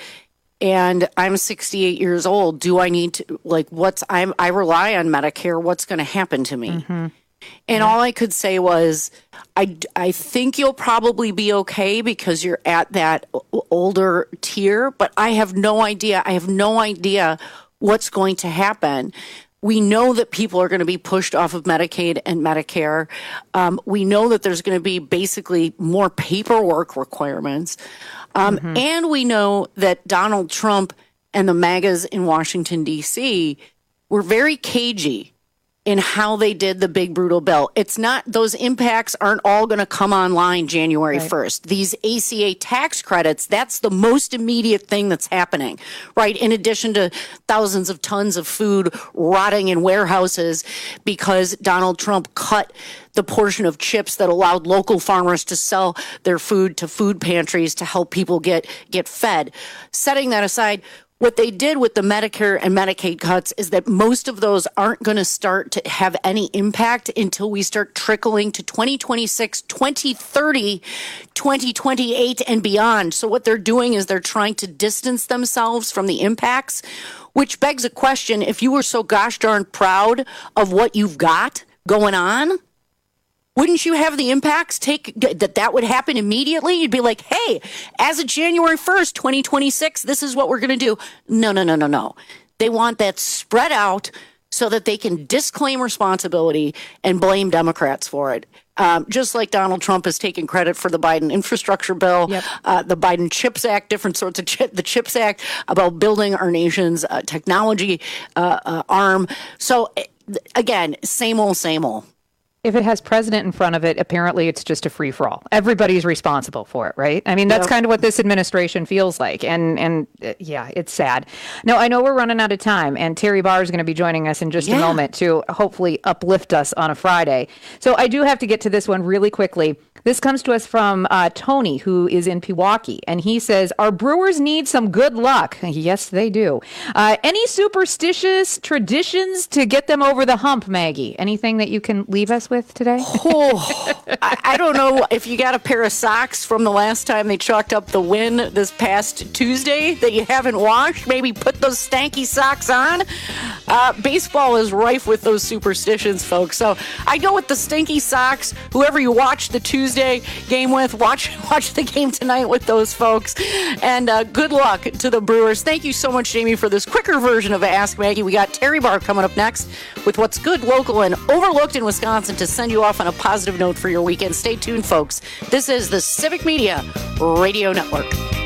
And I'm sixty-eight years old. Do I need to, like, what's, I'm, I rely on Medicare. What's going to happen to me? Mm-hmm. And yeah. all I could say was, I, I think you'll probably be okay because you're at that older tier, but I have no idea. I have no idea what's going to happen. We know that people are going to be pushed off of Medicaid and Medicare. Um, we know that there's going to be basically more paperwork requirements. Um, mm-hmm. And we know that Donald Trump and the MAGAs in Washington, D C were very cagey in how they did the big brutal bill. It's not, those impacts aren't all going to come online January right. first. These A C A tax credits, that's the most immediate thing that's happening, right? In addition to thousands of tons of food rotting in warehouses because Donald Trump cut the portion of chips that allowed local farmers to sell their food to food pantries to help people get, get fed. Setting that aside, what they did with the Medicare and Medicaid cuts is that most of those aren't going to start to have any impact until we start trickling to twenty twenty-six, twenty thirty, twenty twenty-eight and beyond. So what they're doing is they're trying to distance themselves from the impacts, which begs a question. If you were so gosh darn proud of what you've got going on, wouldn't you have the impacts take that that would happen immediately? You'd be like, hey, as of January first, twenty twenty-six, this is what we're going to do. No, no, no, no, no. They want that spread out so that they can disclaim responsibility and blame Democrats for it. Um, just like Donald Trump has taken credit for the Biden infrastructure bill, yep. uh, the Biden CHIPS Act, different sorts of chip, the CHIPS Act about building our nation's uh, technology uh, uh, arm. So, again, same old, same old. If it has president in front of it, apparently it's just a free for all. Everybody's responsible for it, right? I mean, that's yep. kind of what this administration feels like. And, and uh, yeah, it's sad. No, I know we're running out of time, and Terry Barr is going to be joining us in just yeah. a moment to hopefully uplift us on a Friday. So I do have to get to this one really quickly. This comes to us from uh, Tony, who is in Pewaukee, and he says, our Brewers need some good luck. Yes, they do. Uh, any superstitious traditions to get them over the hump, Maggie? Anything that you can leave us with today? Oh, I, I don't know if you got a pair of socks from the last time they chalked up the win this past Tuesday that you haven't washed. Maybe put those stanky socks on. Uh, baseball is rife with those superstitions, folks. So I go with the stinky socks. Whoever you watch the Tuesday game with, watch watch the game tonight with those folks. And uh, good luck to the Brewers. Thank you so much, Jamie, for this quicker version of Ask Maggie. We got Terry Barr coming up next with what's good, local, and overlooked in Wisconsin to send you off on a positive note for your weekend. Stay tuned, folks. This is the Civic Media Radio Network.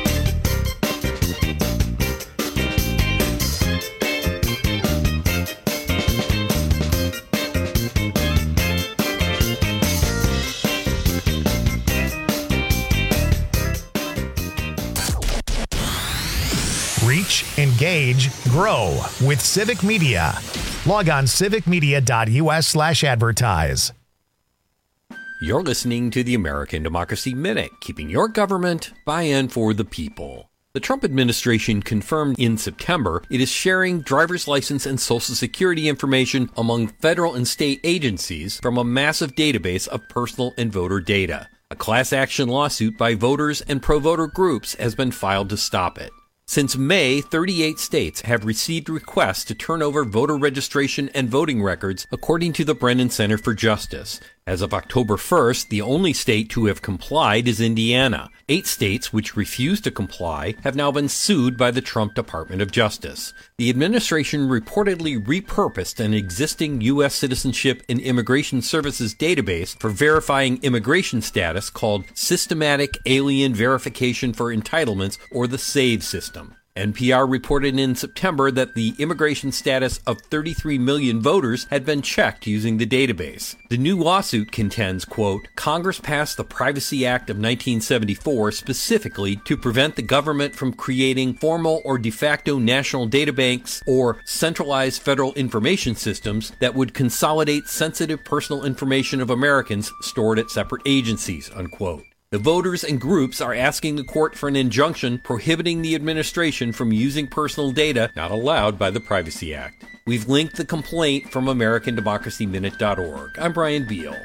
Reach, engage, grow with Civic Media. Log on civic media dot u s slash advertise. You're listening to the American Democracy Minute, keeping your government by and for the people. The Trump administration confirmed in September it is sharing driver's license and Social Security information among federal and state agencies from a massive database of personal and voter data. A class action lawsuit by voters and pro-voter groups has been filed to stop it. Since May, thirty-eight states have received requests to turn over voter registration and voting records, according to the Brennan Center for Justice. As of October first, the only state to have complied is Indiana. Eight states which refused to comply have now been sued by the Trump Department of Justice. The administration reportedly repurposed an existing U S Citizenship and Immigration Services database for verifying immigration status called Systematic Alien Verification for Entitlements, or the SAVE system. N P R reported in September that the immigration status of thirty-three million voters had been checked using the database. The new lawsuit contends, quote, Congress passed the Privacy Act of nineteen seventy-four specifically to prevent the government from creating formal or de facto national databanks or centralized federal information systems that would consolidate sensitive personal information of Americans stored at separate agencies, unquote. The voters and groups are asking the court for an injunction prohibiting the administration from using personal data not allowed by the Privacy Act. We've linked the complaint from American Democracy Minute dot org. I'm Brian Beal.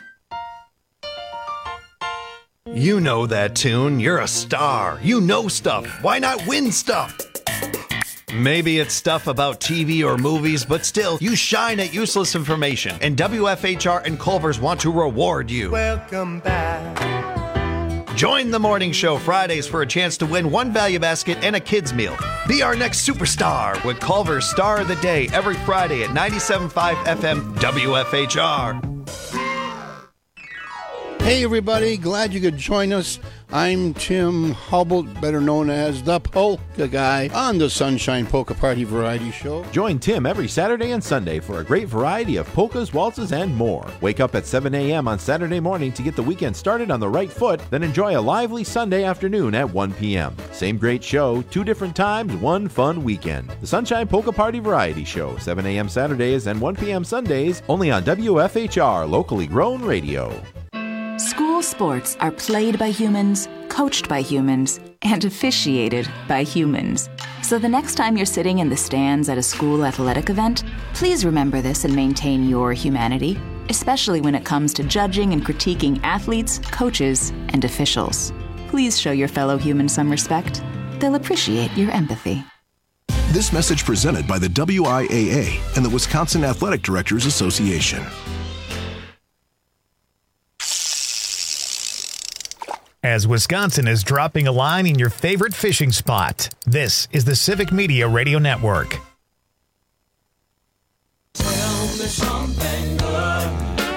You know that tune. You're a star. You know stuff. Why not win stuff? Maybe it's stuff about T V or movies, but still, you shine at useless information. And W F H R and Culver's want to reward you. Welcome back. Join the morning show Fridays for a chance to win one value basket and a kid's meal. Be our next superstar with Culver's Star of the Day every Friday at ninety-seven point five F M W F H R. Hey everybody, glad you could join us. I'm Tim Hubble, better known as the Polka Guy, on the Sunshine Polka Party Variety Show. Join Tim every Saturday and Sunday for a great variety of polkas, waltzes, and more. Wake up at seven a.m. on Saturday morning to get the weekend started on the right foot, then enjoy a lively Sunday afternoon at one p.m. Same great show, two different times, one fun weekend. The Sunshine Polka Party Variety Show, seven a.m. Saturdays and one p.m. Sundays, only on W F H R, locally grown radio. School sports are played by humans, coached by humans, and officiated by humans. So the next time you're sitting in the stands at a school athletic event, please remember this and maintain your humanity, especially when it comes to judging and critiquing athletes, coaches, and officials. Please show your fellow humans some respect. They'll appreciate your empathy. This message presented by the W I A A and the Wisconsin Athletic Directors Association. As Wisconsin is dropping a line in your favorite fishing spot, this is the Civic Media Radio Network. Tell me something good.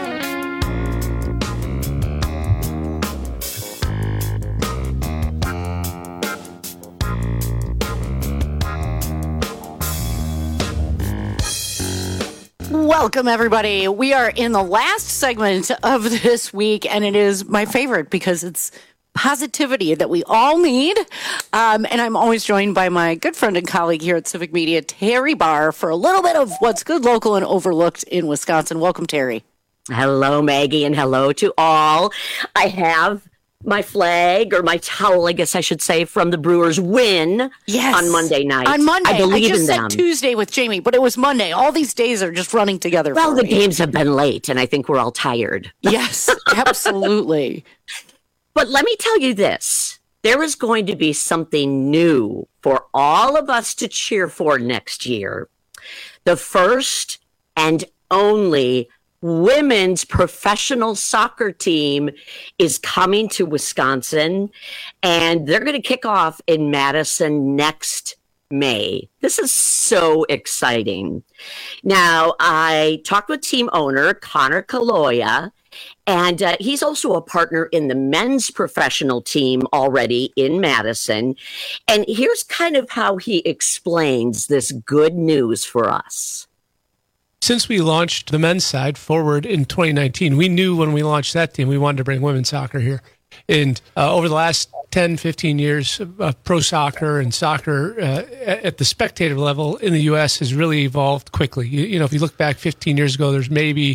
Welcome, everybody. We are in the last segment of this week, and it is my favorite because it's positivity that we all need. Um, and I'm always joined by my good friend and colleague here at Civic Media, Terry Barr, for a little bit of what's good, local, and overlooked in Wisconsin. Welcome, Terry. Hello, Maggie, and hello to all. I have my flag, or my towel, I guess I should say, from the Brewers' win yes. on Monday night. On Monday. I believe I just in said them. Tuesday with Jamie, but it was Monday. All these days are just running together. Well, for the me. games have been late, and I think we're all tired. Yes, absolutely. But let me tell you this. There is going to be something new for all of us to cheer for next year. The first and only women's professional soccer team is coming to Wisconsin, and they're going to kick off in Madison next May. This is so exciting. Now, I talked with team owner Connor Kaloya, and uh, he's also a partner in the men's professional team already in Madison. And here's kind of how he explains this good news for us. Since we launched the men's side forward in twenty nineteen, we knew when we launched that team, we wanted to bring women's soccer here. And uh, over the last ten, fifteen years, uh, pro soccer and soccer uh, at the spectator level in the U S has really evolved quickly. You, you know, if you look back fifteen years ago, there's maybe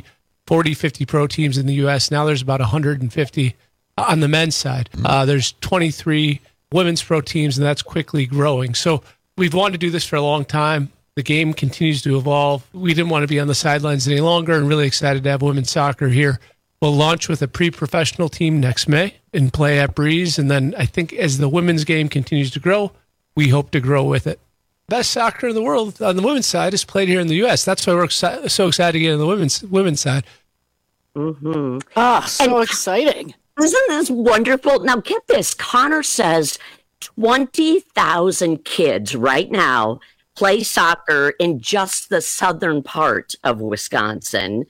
forty, fifty pro teams in the U S. Now there's about one hundred fifty on the men's side. Uh, there's twenty-three women's pro teams, and that's quickly growing. So we've wanted to do this for a long time. The game continues to evolve. We didn't want to be on the sidelines any longer, and really excited to have women's soccer here. We'll launch with a pre-professional team next May and play at Breeze. And then I think as the women's game continues to grow, we hope to grow with it. Best soccer in the world on the women's side is played here in the U S. That's why we're so excited to get on the women's women's side. Mm-hmm. Ah, so And exciting. Isn't this wonderful? Now, get this. Connor says twenty thousand kids right now play soccer in just the southern part of Wisconsin.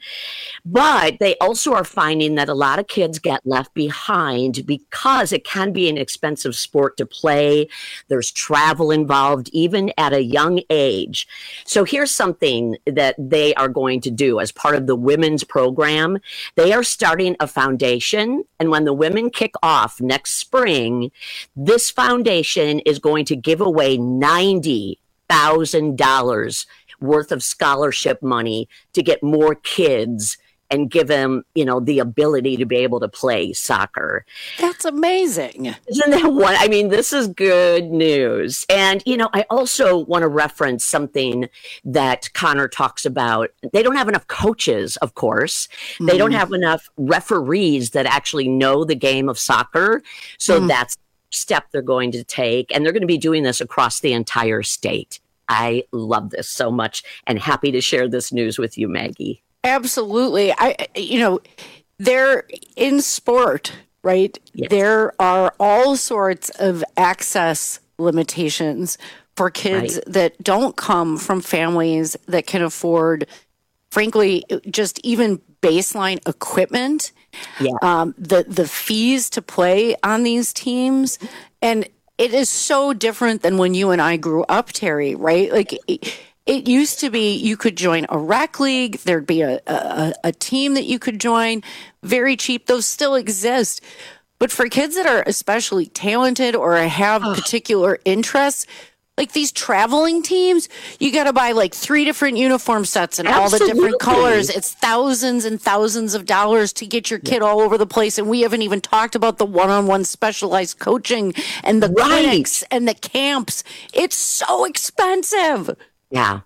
But they also are finding that a lot of kids get left behind because it can be an expensive sport to play. There's travel involved, even at a young age. So here's something that they are going to do as part of the women's program. They are starting a foundation. And when the women kick off next spring, this foundation is going to give away ninety thousand dollars worth of scholarship money to get more kids and give them, you know, the ability to be able to play soccer. That's amazing. Isn't that one? I mean, this is good news. And, you know, I also want to reference something that Connor talks about. They don't have enough coaches, of course. Mm. They don't have enough referees that actually know the game of soccer. So mm. that's step they're going to take, and they're going to be doing this across the entire state. I love this so much and happy to share this news with you, Maggie. Absolutely. I, you know, they're in sport, right? Yes. There are all sorts of access limitations for kids Right. that don't come from families that can afford, frankly, just even baseline equipment. Yeah. Um, the the fees to play on these teams, and it is so different than when you and I grew up, Terry. Right? Like it, it used to be, you could join a rec league. There'd be a, a a team that you could join, very cheap. Those still exist, but for kids that are especially talented or have particular interests, like these traveling teams, you got to buy like three different uniform sets and all the different Absolutely. colors. It's thousands and thousands of dollars to get your kid all over the place. And we haven't even talked about the one-on-one specialized coaching and the Right. clinics and the camps. It's so expensive. Yeah.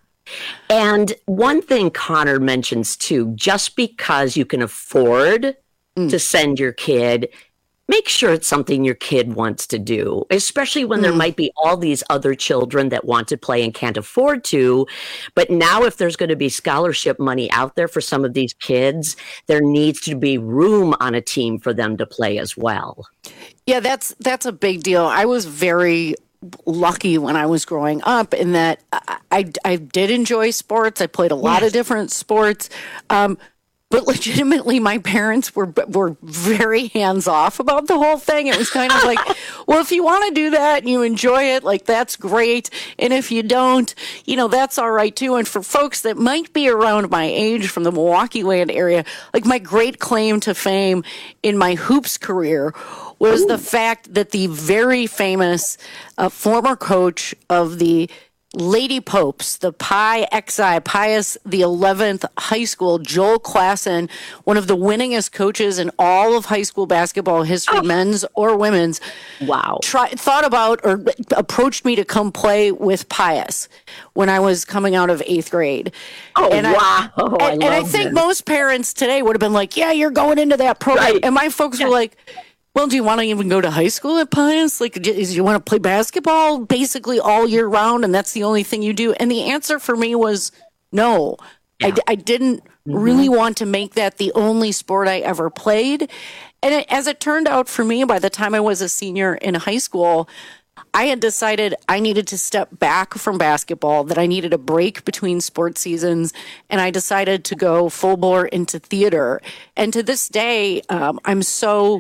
And one thing Connor mentions too, just because you can afford to send your kid, make sure it's something your kid wants to do, especially when there might be all these other children that want to play and can't afford to. But now if there's going to be scholarship money out there for some of these kids, there needs to be room on a team for them to play as well. Yeah, that's that's a big deal. I was very lucky when I was growing up in that I, I, I did enjoy sports. I played a lot Yes. of different sports. Um, But legitimately, my parents were were very hands off about the whole thing. It was kind of like, well, if you want to do that and you enjoy it, like that's great. And if you don't, you know, that's all right too. And for folks that might be around my age from the Milwaukee land area, like my great claim to fame in my hoops career was Ooh. the fact that the very famous uh, former coach of the Lady Popes, the Pi Xi, Pius the eleventh High School, Joel Klassen, one of the winningest coaches in all of high school basketball history, oh. men's or women's. Wow. Try, thought about or approached me to come play with Pius when I was coming out of eighth grade. Oh, and wow. I, Oh, and, I and I love think this. most parents today would have been like, yeah, you're going into that program. Right. And my folks Yeah. were like, well, do you want to even go to high school at Pius? Like, do you want to play basketball basically all year round, and that's the only thing you do? And the answer for me was no. Yeah. I, I didn't mm-hmm. really want to make that the only sport I ever played. And it, as it turned out for me, by the time I was a senior in high school, I had decided I needed to step back from basketball, that I needed a break between sports seasons, and I decided to go full bore into theater. And to this day, um, I'm so...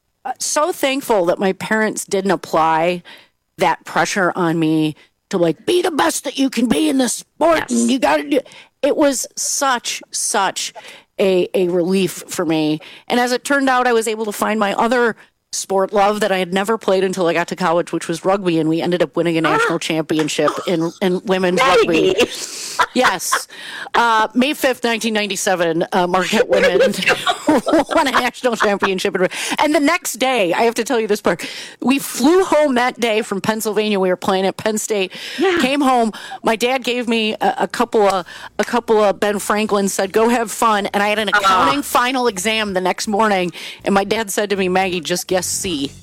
so thankful that my parents didn't apply that pressure on me to like be the best that you can be in this sport. Yes. And you got to do. It was such such a a relief for me. And as it turned out, I was able to find my other sport love that I had never played until I got to college, which was rugby, and we ended up winning a national championship in, in women's Maggie. rugby. Yes. Uh, May fifth, nineteen ninety-seven, uh, Marquette women won a national championship. And the next day, I have to tell you this part, we flew home that day from Pennsylvania. We were playing at Penn State. Yeah. Came home. My dad gave me a, a couple of a couple of Ben Franklin, said, go have fun. And I had an accounting uh. final exam the next morning. And my dad said to me, Maggie, just guess C.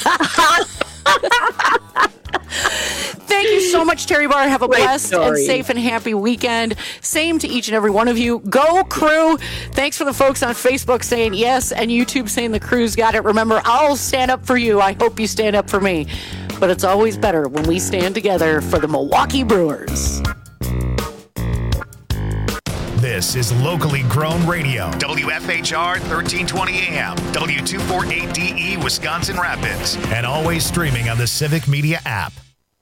Thank you so much, Terry Barr. Have a Great blessed story. and safe and happy weekend. Same to each and every one of you. Go Crew. Thanks for the folks on Facebook saying yes and YouTube saying the Crew's got it. Remember, I'll stand up for you. I hope you stand up for me. But it's always better when we stand together for the Milwaukee Brewers. This is locally grown radio. W F H R thirteen twenty A M, W two forty-eight D E, Wisconsin Rapids, and always streaming on the Civic Media app.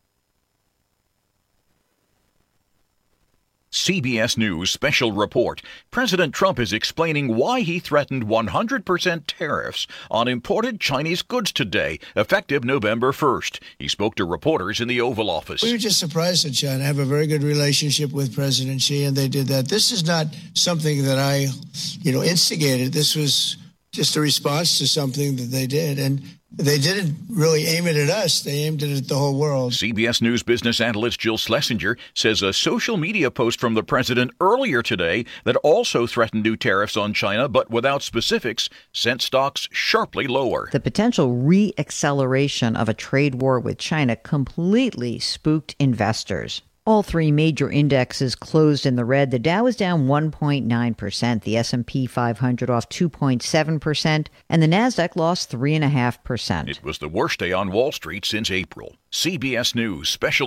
C B S News Special Report. President Trump is explaining why he threatened one hundred percent tariffs on imported Chinese goods today, effective November first. He spoke to reporters in the Oval Office. We were just surprised that China. I have a very good relationship with President Xi, and they did that. This is not something that I, you know, instigated. This was just a response to something that they did. And they didn't really aim it at us. They aimed it at the whole world. C B S News business analyst Jill Schlesinger says a social media post from the president earlier today that also threatened new tariffs on China, but without specifics, sent stocks sharply lower. The potential re-acceleration of a trade war with China completely spooked investors. All three major indexes closed in the red. The Dow is down one point nine percent, the S and P five hundred off two point seven percent, and the Nasdaq lost three point five percent. It was the worst day on Wall Street since April. C B S News Special